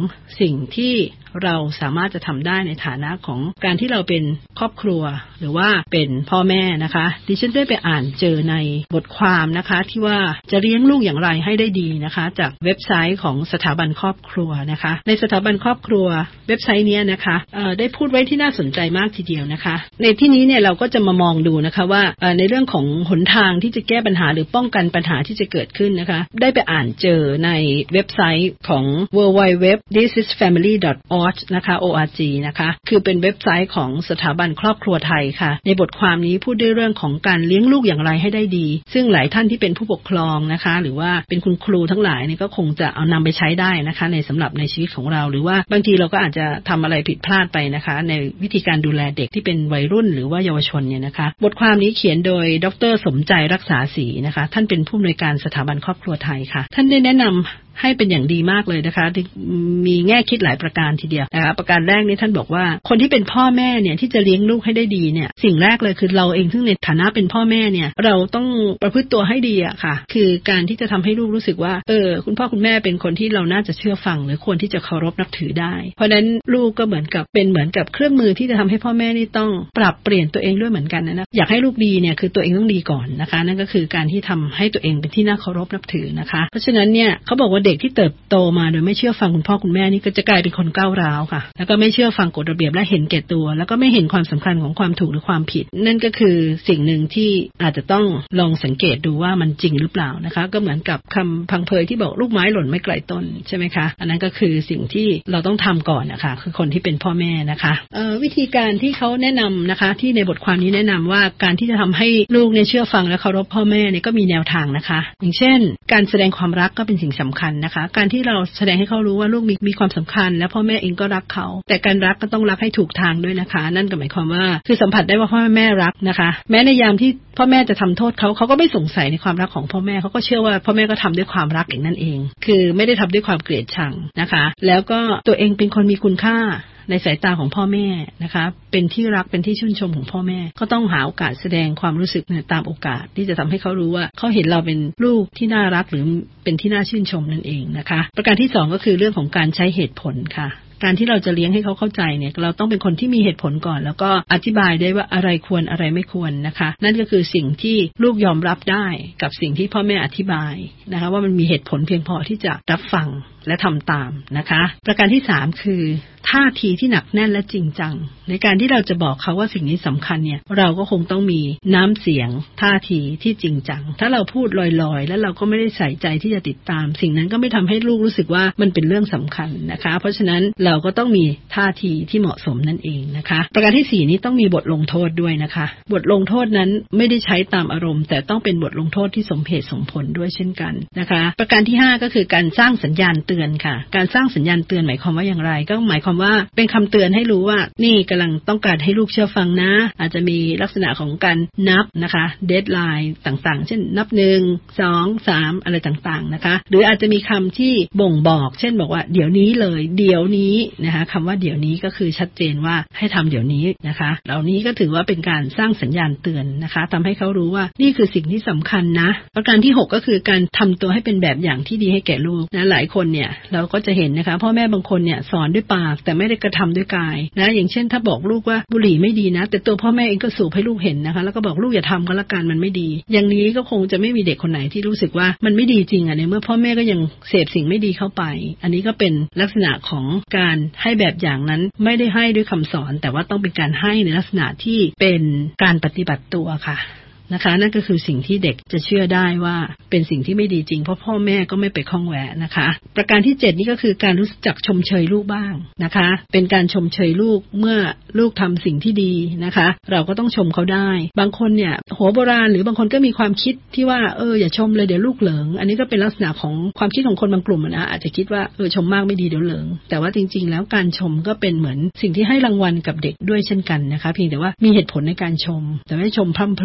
สิ่งที่เราสามารถจะทำได้ในฐานะของการที่เราเป็นครอบครัวหรือว่าเป็นพ่อแม่นะคะดิฉันได้ไปอ่านเจอในบทความนะคะที่ว่าจะเลี้ยงลูกอย่างไรให้ได้ดีนะคะจากเว็บไซต์ของสถาบันครอบครัวนะคะในสถาบันครอบครัวเว็บไซต์นี้นะคะได้พูดไว้ที่น่าสนใจมากทีเดียวนะคะในที่นี้เนี่ยเราก็จะมามองดูนะคะว่าในเรื่องของหนทางที่จะแก้ปัญหาหรือป้องกันปัญหาที่จะเกิดขึ้นนะคะได้ไปอ่านเจอในเว็บไซต์ของ ดับเบิลยู ดับเบิลยู ดับเบิลยู ดอท this is family ดอท ออร์ก นะคะ ออ อาร์ จี นะคะคือเป็นเว็บไซต์ของสถาบันครอบครัวไทยค่ะในบทความนี้พูดด้วยเรื่องของการเลี้ยงลูกอย่างไรให้ได้ดีซึ่งหลายท่านที่เป็นผู้ปกครองนะคะหรือว่าเป็นคุณครูทั้งหลายนี่ก็คงจะเอานำไปใช้ได้นะคะในสำหรับในชีวิตของเราหรือว่าบางทีเราก็อาจจะทำอะไรผิดพลาดไปนะคะในวิธีการดูแลเด็กที่เป็นวัยรุ่นหรือว่าเยาวชนเนี่ยนะคะบทความนี้เขียนโดยดร.สมใจรักษาศรีนะคะท่านเป็นผู้อำนวยการสถาบันครอบครัวไทยค่ะท่านได้แนะนำให้เป็นอย่างดีมากเลยนะคะมีแง่คิดหลายประการทีเดียวนะคะประการแรกนี้ท่านบอกว่าคนที่เป็นพ่อแม่เนี่ยที่จะเลี้ยงลูกให้ได้ดีเนี่ยสิ่งแรกเลยคือเราเองซึ่งในฐานะเป็นพ่อแม่เนี่ยเราต้องประพฤติตัวให้ดีอะค่ะคือการที่จะทำให้ลูกรู้สึกว่าเออคุณพ่อคุณแม่เป็นคนที่เราน่าจะเชื่อฟังหรือควรที่จะเคารพนับถือได้เพราะนั้นลูกก็เหมือนกับเป็นเหมือนกับเครื่องมือที่จะทำให้พ่อแม่นี่ต้องปรับเปลี่ยนตัวเองด้วยเหมือนกันนะอยากให้ลูกดีเนี่ยคือตัวเองต้องดีก่อนนะคะนั่นก็คือการที่ทำให้ตัวเองเป็นที่น่าเคารพนับถือนะคะเพราะฉะนั้นเนี่ยเขาบอกว่าเด็กที่เติบโตมาโดยไม่เชื่อฟังคุณพ่อคุณแม่นี่ก็จะกลายเป็นคนก้าวร้าวค่ะแล้วก็ไม่เชื่อฟังกฎระเบียบและเห็นแก่ตัวแล้วก็ไม่เห็นความสำคัญของความถูกหรือความผิดนั่นก็คือสิ่งหนึ่งที่อาจจะต้องลองสังเกตดูว่ามันจริงหรือเปล่านะคะก็เหมือนกับคำพังเพยที่บอกลูกไม้หล่นไม่ไกลต้นใช่ไหมคะอันนั้นก็คือสิ่งที่เราต้องทำก่อนนะคะคือคนที่เป็นพ่อแม่นะคะวิธีการที่เขาแนะนำนะคะที่ในบทความนี้แนะนำว่าการที่จะทำให้ลูกเนี่ยเชื่อฟังและเคารพพ่อแม่เนี่ยก็มีแนวทางนะคะอย่างเช่นการแสดงความรักก็เป็นสิ่งสำคัญนะคะการที่เราแสดงให้เขารู้ว่าลูกมีมีความสำคัญและพ่อแม่เองก็รักเขาแต่การรักก็ต้องรักให้ถูกทางด้วยนะคะนั่นก็หมายความว่าคือสัมผัสได้ว่าพ่อแม่รักนะคะแม้ในยามที่พ่อแม่จะทำโทษเขาเขาก็ไม่สงสัยในความรักของพ่อแม่เขาก็เชื่อว่าพ่อแม่ก็ทำด้วยความรักเองนั่นเองคือไม่ได้ทำด้วยความเกลียดชังนะคะแล้วก็ตัวเองเป็นคนมีคุณค่าในสายตาของพ่อแม่นะคะเป็นที่รักเป็นที่ชื่นชมของพ่อแม่ก็ต้องหาโอกาสแสดงความรู้สึกเนี่ยตามโอกาสที่จะทำให้เขารู้ว่าเขาเห็นเราเป็นลูกที่น่ารักหรือเป็นที่น่าชื่นชมนั่นเองนะคะประการที่สองก็คือเรื่องของการใช้เหตุผลค่ะการที่เราจะเลี้ยงให้เขาเข้าใจเนี่ยเราต้องเป็นคนที่มีเหตุผลก่อนแล้วก็อธิบายได้ว่าอะไรควรอะไรไม่ควรนะคะนั่นก็คือสิ่งที่ลูกยอมรับได้กับสิ่งที่พ่อแม่อธิบายนะคะว่ามันมีเหตุผลเพียงพอที่จะรับฟังและทำตามนะคะประการที่สามคือท่าทีที่หนักแน่นและจริงจังในการที่เราจะบอกเขาว่าสิ่งนี้สำคัญเนี่ยเราก็คงต้องมีน้ำเสียงท่าทีที่จริงจังถ้าเราพูดลอยๆแล้วเราก็ไม่ได้ใส่ใจที่จะติดตามสิ่งนั้นก็ไม่ทำให้ลูกรู้สึกว่ามันเป็นเรื่องสำคัญนะคะเพราะฉะนั้นเราก็ต้องมีท่าทีที่เหมาะสมนั่นเองนะคะประการที่สี่นี้ต้องมีบทลงโทษด้วยนะคะบทลงโทษนั้นไม่ได้ใช้ตามอารมณ์แต่ต้องเป็นบทลงโทษที่สมเหตุสมผลด้วยเช่นกันนะคะประการที่ห้าก็คือการสร้างสัญญาณเตือนค่ะการสร้างสัญญาณเตือนหมายความว่าอย่างไรก็หมายความว่าเป็นคำเตือนให้รู้ว่านี่กำลังต้องการให้ลูกเชื่อฟังนะอาจจะมีลักษณะของการนับนะคะเดดไลน์ต่างๆเช่นนับหนึ่งสองสามอะไรต่างๆนะคะหรืออาจจะมีคำที่บ่งบอกเช่นบอกว่าเดี๋ยวนี้เลยเดี๋ยวนี้นะคะคำว่าเดี๋ยวนี้ก็คือชัดเจนว่าให้ทำเดี๋ยวนี้นะคะเหล่านี้ก็ถือว่าเป็นการสร้างสัญญาณเตือนนะคะทำให้เขารู้ว่านี่คือสิ่งที่สำคัญนะประการที่หกก็คือการทำตัวให้เป็นแบบอย่างที่ดีให้แก่ลูกนะหลายคนเนี่ยเราก็จะเห็นนะคะพ่อแม่บางคนเนี่ยสอนด้วยปากแต่ไม่ได้กระทำด้วยกายนะอย่างเช่นถ้าบอกลูกว่าบุหรี่ไม่ดีนะแต่ตัวพ่อแม่เองก็สูบให้ลูกเห็นนะคะแล้วก็บอกลูกอย่าทำก็แล้วกันมันไม่ดีอย่างนี้ก็คงจะไม่มีเด็กคนไหนที่รู้สึกว่ามันไม่ดีจริงอ่ะในเมื่อพ่อแม่ก็ยังเสพสิ่งไม่ดีเข้าไปอันนี้ก็เป็นลักษณะของการให้แบบอย่างนั้นไม่ได้ให้ด้วยคำสอนแต่ว่าต้องเป็นการให้ในลักษณะที่เป็นการปฏิบัติตัวค่ะนะคะนั่นก็คือสิ่งที่เด็กจะเชื่อได้ว่าเป็นสิ่งที่ไม่ดีจริงเพราะพ่อแม่ก็ไม่ไปข้องแวะนะคะประการที่เจ็ดนี่ก็คือการรู้จักชมเชยลูกบ้างนะคะเป็นการชมเชยลูกเมื่อลูกทำสิ่งที่ดีนะคะเราก็ต้องชมเขาได้บางคนเนี่ยหัวโบราณหรือบางคนก็มีความคิดที่ว่าเอออย่าชมเลยเดี๋ยวลูกเหลิงอันนี้ก็เป็นลักษณะของความคิดของคนบางกลุ่มนะอาจจะคิดว่าเออชมมากไม่ดีเดี๋ยวเหลิงแต่ว่าจริงๆแล้วการชมก็เป็นเหมือนสิ่งที่ให้รางวัลกับเด็กด้วยเช่นกันนะคะเพียงแต่ว่ามีเหตุผลในการชมแต่ไม่ชมพร่ำเพรื่ออะไร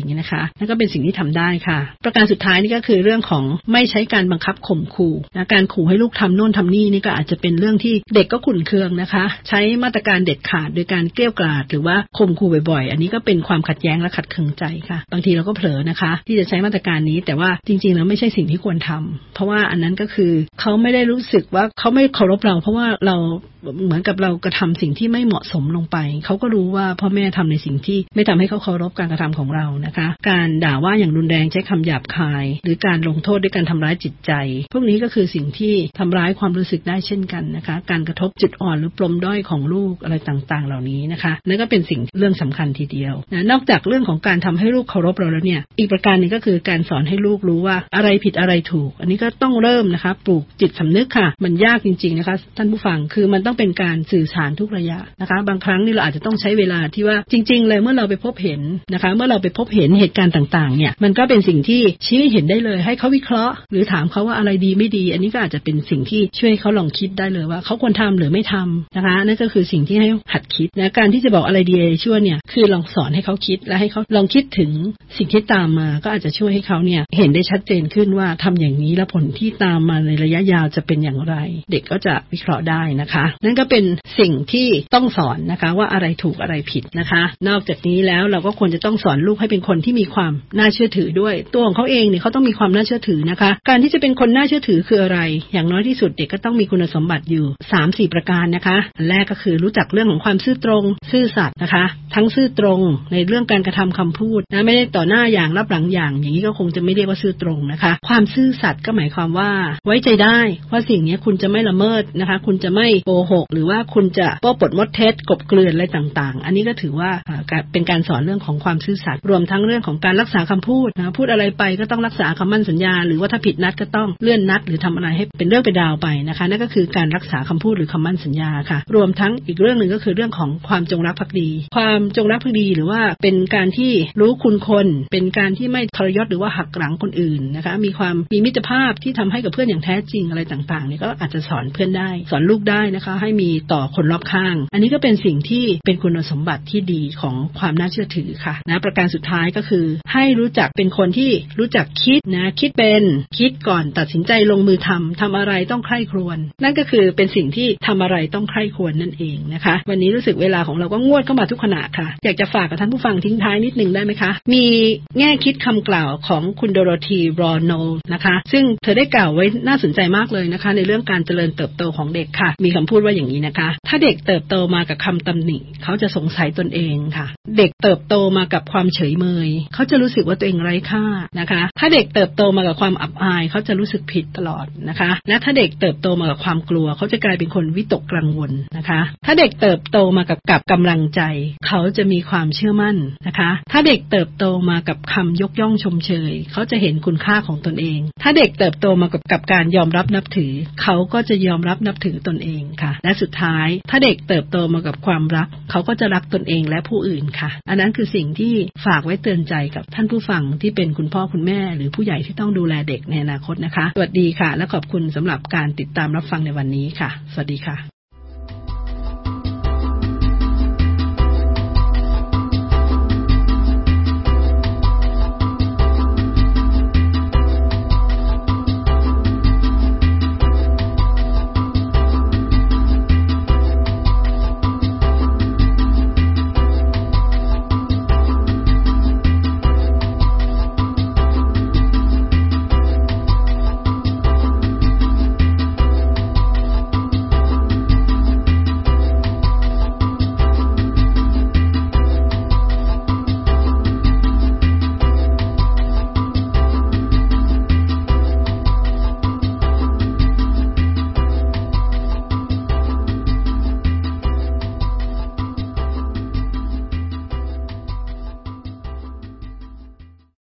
อย่างนี้นะคะนั่นก็เป็นสิ่งที่ทำได้ค่ะประการสุดท้ายนี่ก็คือเรื่องของไม่ใช้การบังคับข่มขู่นะการขู่ให้ลูกทำโน่นทำนี่นี่ก็อาจจะเป็นเรื่องที่เด็กก็ขุ่นเคืองนะคะใช้มาตรการเด็ดขาดโดยการเกลี้ยกล่อมหรือว่าข่มขู่บ่อยๆอันนี้ก็เป็นความขัดแย้งและขัดเคืองใจค่ะบางทีเราก็เผลอนะคะที่จะใช้มาตรการนี้แต่ว่าจริงๆแล้วไม่ใช่สิ่งที่ควรทำเพราะว่าอันนั้นก็คือเขาไม่ได้รู้สึกว่าเขาไม่เคารพเราเพราะว่าเราเหมือนกับเรากระทำสิ่งที่ไม่เหมาะสมลงไปเขาก็รู้ว่าพ่อแม่ทำในสิ่งที่ไม่ทำให้เขาเคารพการกระทำของเรานะคะการด่าว่าอย่างรุนแรงใช้คำหยาบคายหรือการลงโทษด้วยการทำร้ายจิตใจพวกนี้ก็คือสิ่งที่ทำร้ายความรู้สึกได้เช่นกันนะคะการกระทบจุดอ่อนหรือปมด้อยของลูกอะไรต่างๆเหล่านี้นะคะนั่นก็เป็นสิ่งเรื่องสำคัญทีเดียวนะนอกจากเรื่องของการทำให้ลูกเคารพเราแล้วเนี่ยอีกประการนึงก็คือการสอนให้ลูกรู้ว่าอะไรผิดอะไรถูกอันนี้ก็ต้องเริ่มนะคะปลูกจิตสำนึกค่ะมันยากจริงๆนะคะท่านผู้ฟังคือมันต้องเป็นการสื่อสารทุกระยะนะคะบางครั้งนี่เราอาจจะต้องใช้เวลาที่ว่าจริงๆเลยเมื่อเราไปพบเห็นนะคะเมื่อเราไปพบเห็นเหตุการณ์ต่างๆเนี่ยมันก็เป็นสิ่งที่ชี้เห็นได้เลยให้เขาวิเคราะห์หรือถามเขาว่าอะไรดีไม่ดีอันนี้ก็อาจจะเป็นสิ่งที่ช่วยเขาลองคิดได้เลยว่าเขาควรทำหรือไม่ทำนะคะนั่นก็คือสิ่งที่ให้หัดคิดนะการที่จะบอกอะไรดีอะไรชั่วเนี่ยคือลองสอนให้เขาคิดและให้เขาลองคิดถึงสิ่งที่ตามมาก็อาจจะช่วยให้เขาเนี่ยเห็นได้ชัดเจนขึ้นว่าทำอย่างนี้แล้วผลที่ตามมาในระยะยาวจะเป็นอย่างไรเด็กก็จะวิเคราะห์ได้นะคะนั่นก็เป็นสิ่งที่ต้องสอนนะคะว่าอะไรถูกอะไรผิดนะคะนอกจากนี้แล้วเราก็ควรจะต้องสอนลูกให้เป็นคนที่มีความน่าเชื่อถือด้วยตัวของเขาเองเนี่ยเขาต้องมีความน่าเชื่อถือนะคะการที่จะเป็นคนน่าเชื่อถือคืออะไรอย่างน้อยที่สุดเด็กก็ต้องมีคุณสมบัติอยู่ สามสี่ ประการนะคะอันแรกก็คือรู้จักเรื่องของความซื่อตรงซื่อสัตย์นะคะทั้งซื่อตรงในเรื่องการกระทำคำพูดนะไม่ได้ต่อหน้าอย่างรับหลังอย่างอย่างนี้ก็คงจะไม่เรียกว่าซื่อตรงนะคะความซื่อสัตย์ก็หมายความว่าไว้ใจได้ว่าสิ่งนี้คุณจะไม่ละเมิดนะคะคุณจะไม่โกหกหรือว่าคุณจะโป้ปดมดเท็จกบเกลื่อนอะไรต่างๆอันนี้ก็ถือว่าเป็นการสอนเรื่องของความซื่อสัตย์รวมทั้งเรื่องของการรักษาคำพูดนะพูดอะไรไปก็ต้องรักษาคำมั่นสัญญาหรือว่าถ้าผิดนัดก็ต้องเลื่อนนัดหรือทำอะไรให้เป็นเรื่องเป็นราวไปนะคะนั่นก็คือการรักษาคำพูดหรือคำมั่นสัญญาค่ะรวมทั้งอีกเรื่องนึงก็คือเรื่องของความจงรักภักดีความจงรักภักดีหรือว่าเป็นการที่รู้คุณคนเป็นการที่ไม่ทรยศหรือว่าหักหลังคนอื่นนะคะมีความมีมิตรภาพที่ทำให้กับเพื่อนอย่างแท้จริงอะไรต่างๆนี่ก็อาจจะสอนเพื่อนได้สอนลูกได้นะคะให้มีต่อคนรอบข้างอันนี้ก็เป็นสิ่งที่เป็นคุณสมบัติที่ดีของความน่าเชื่อถือค่ะนะประการสุดท้ายก็คือให้รู้จักเป็นคนที่รู้จักคิดนะคิดเป็นคิดก่อนตัดสินใจลงมือทำทำอะไรต้องใคร่ครวญนั่นก็คือเป็นสิ่งที่ทำอะไรต้องใคร่ครวญนั่นเองนะคะวันนี้รู้สึกเวลาของเราก็งวดเข้ามาทุกขณะค่ะอยากจะฝากกับท่านผู้ฟังทิ้งท้ายนิดนึงได้ไหมคะมีแง่คิดคำกล่าวของคุณโดโรธีบรอโนนะคะซึ่งเธอได้กล่าวไว้น่าสนใจมากเลยนะคะในเรื่องการเจริญเติบโตของเด็กค่ะมีคำพูดว่าอย่างนี้นะคะถ้าเด็กเติบโตมากับคำตำหนิเขาจะสงสัยตนเองค่ะเด็กเติบโตมากับความเฉยเมยเขาจะรู้สึกว่าตัวเองไร้ค่านะคะถ้าเด็กเติบโตมากับความอับอายเขาจะรู้สึกผิดตลอดนะคะและถ้าเด็กเติบโตมากับความกลัวเขาจะกลายเป็นคนวิตกกังวลนะคะถ้าเด็กเติบโตมากับกับกำลังใจเขาจะมีความเชื่อมั่นนะคะถ้าเด็กเติบโตมากับคำยกย่องชมเชยเขาจะเห็นคุณค่าของตนเองถ้าเด็กเติบโตมากับกับการยอมรับนับถือเขาก็จะยอมรับนับถือตนเองค่ะและสุดท้ายถ้าเด็กเติบโตมากับความรักเขาก็จะรักตนเองและผู้อื่นค่ะอันนั้นคือสิ่งที่ฝากไว้เตือนใจกับท่านผู้ฟังที่เป็นคุณพ่อคุณแม่หรือผู้ใหญ่ที่ต้องดูแลเด็กในอนาคตนะคะสวัสดีค่ะและขอบคุณสำหรับการติดตามรับฟังในวันนี้ค่ะสวัสดีค่ะ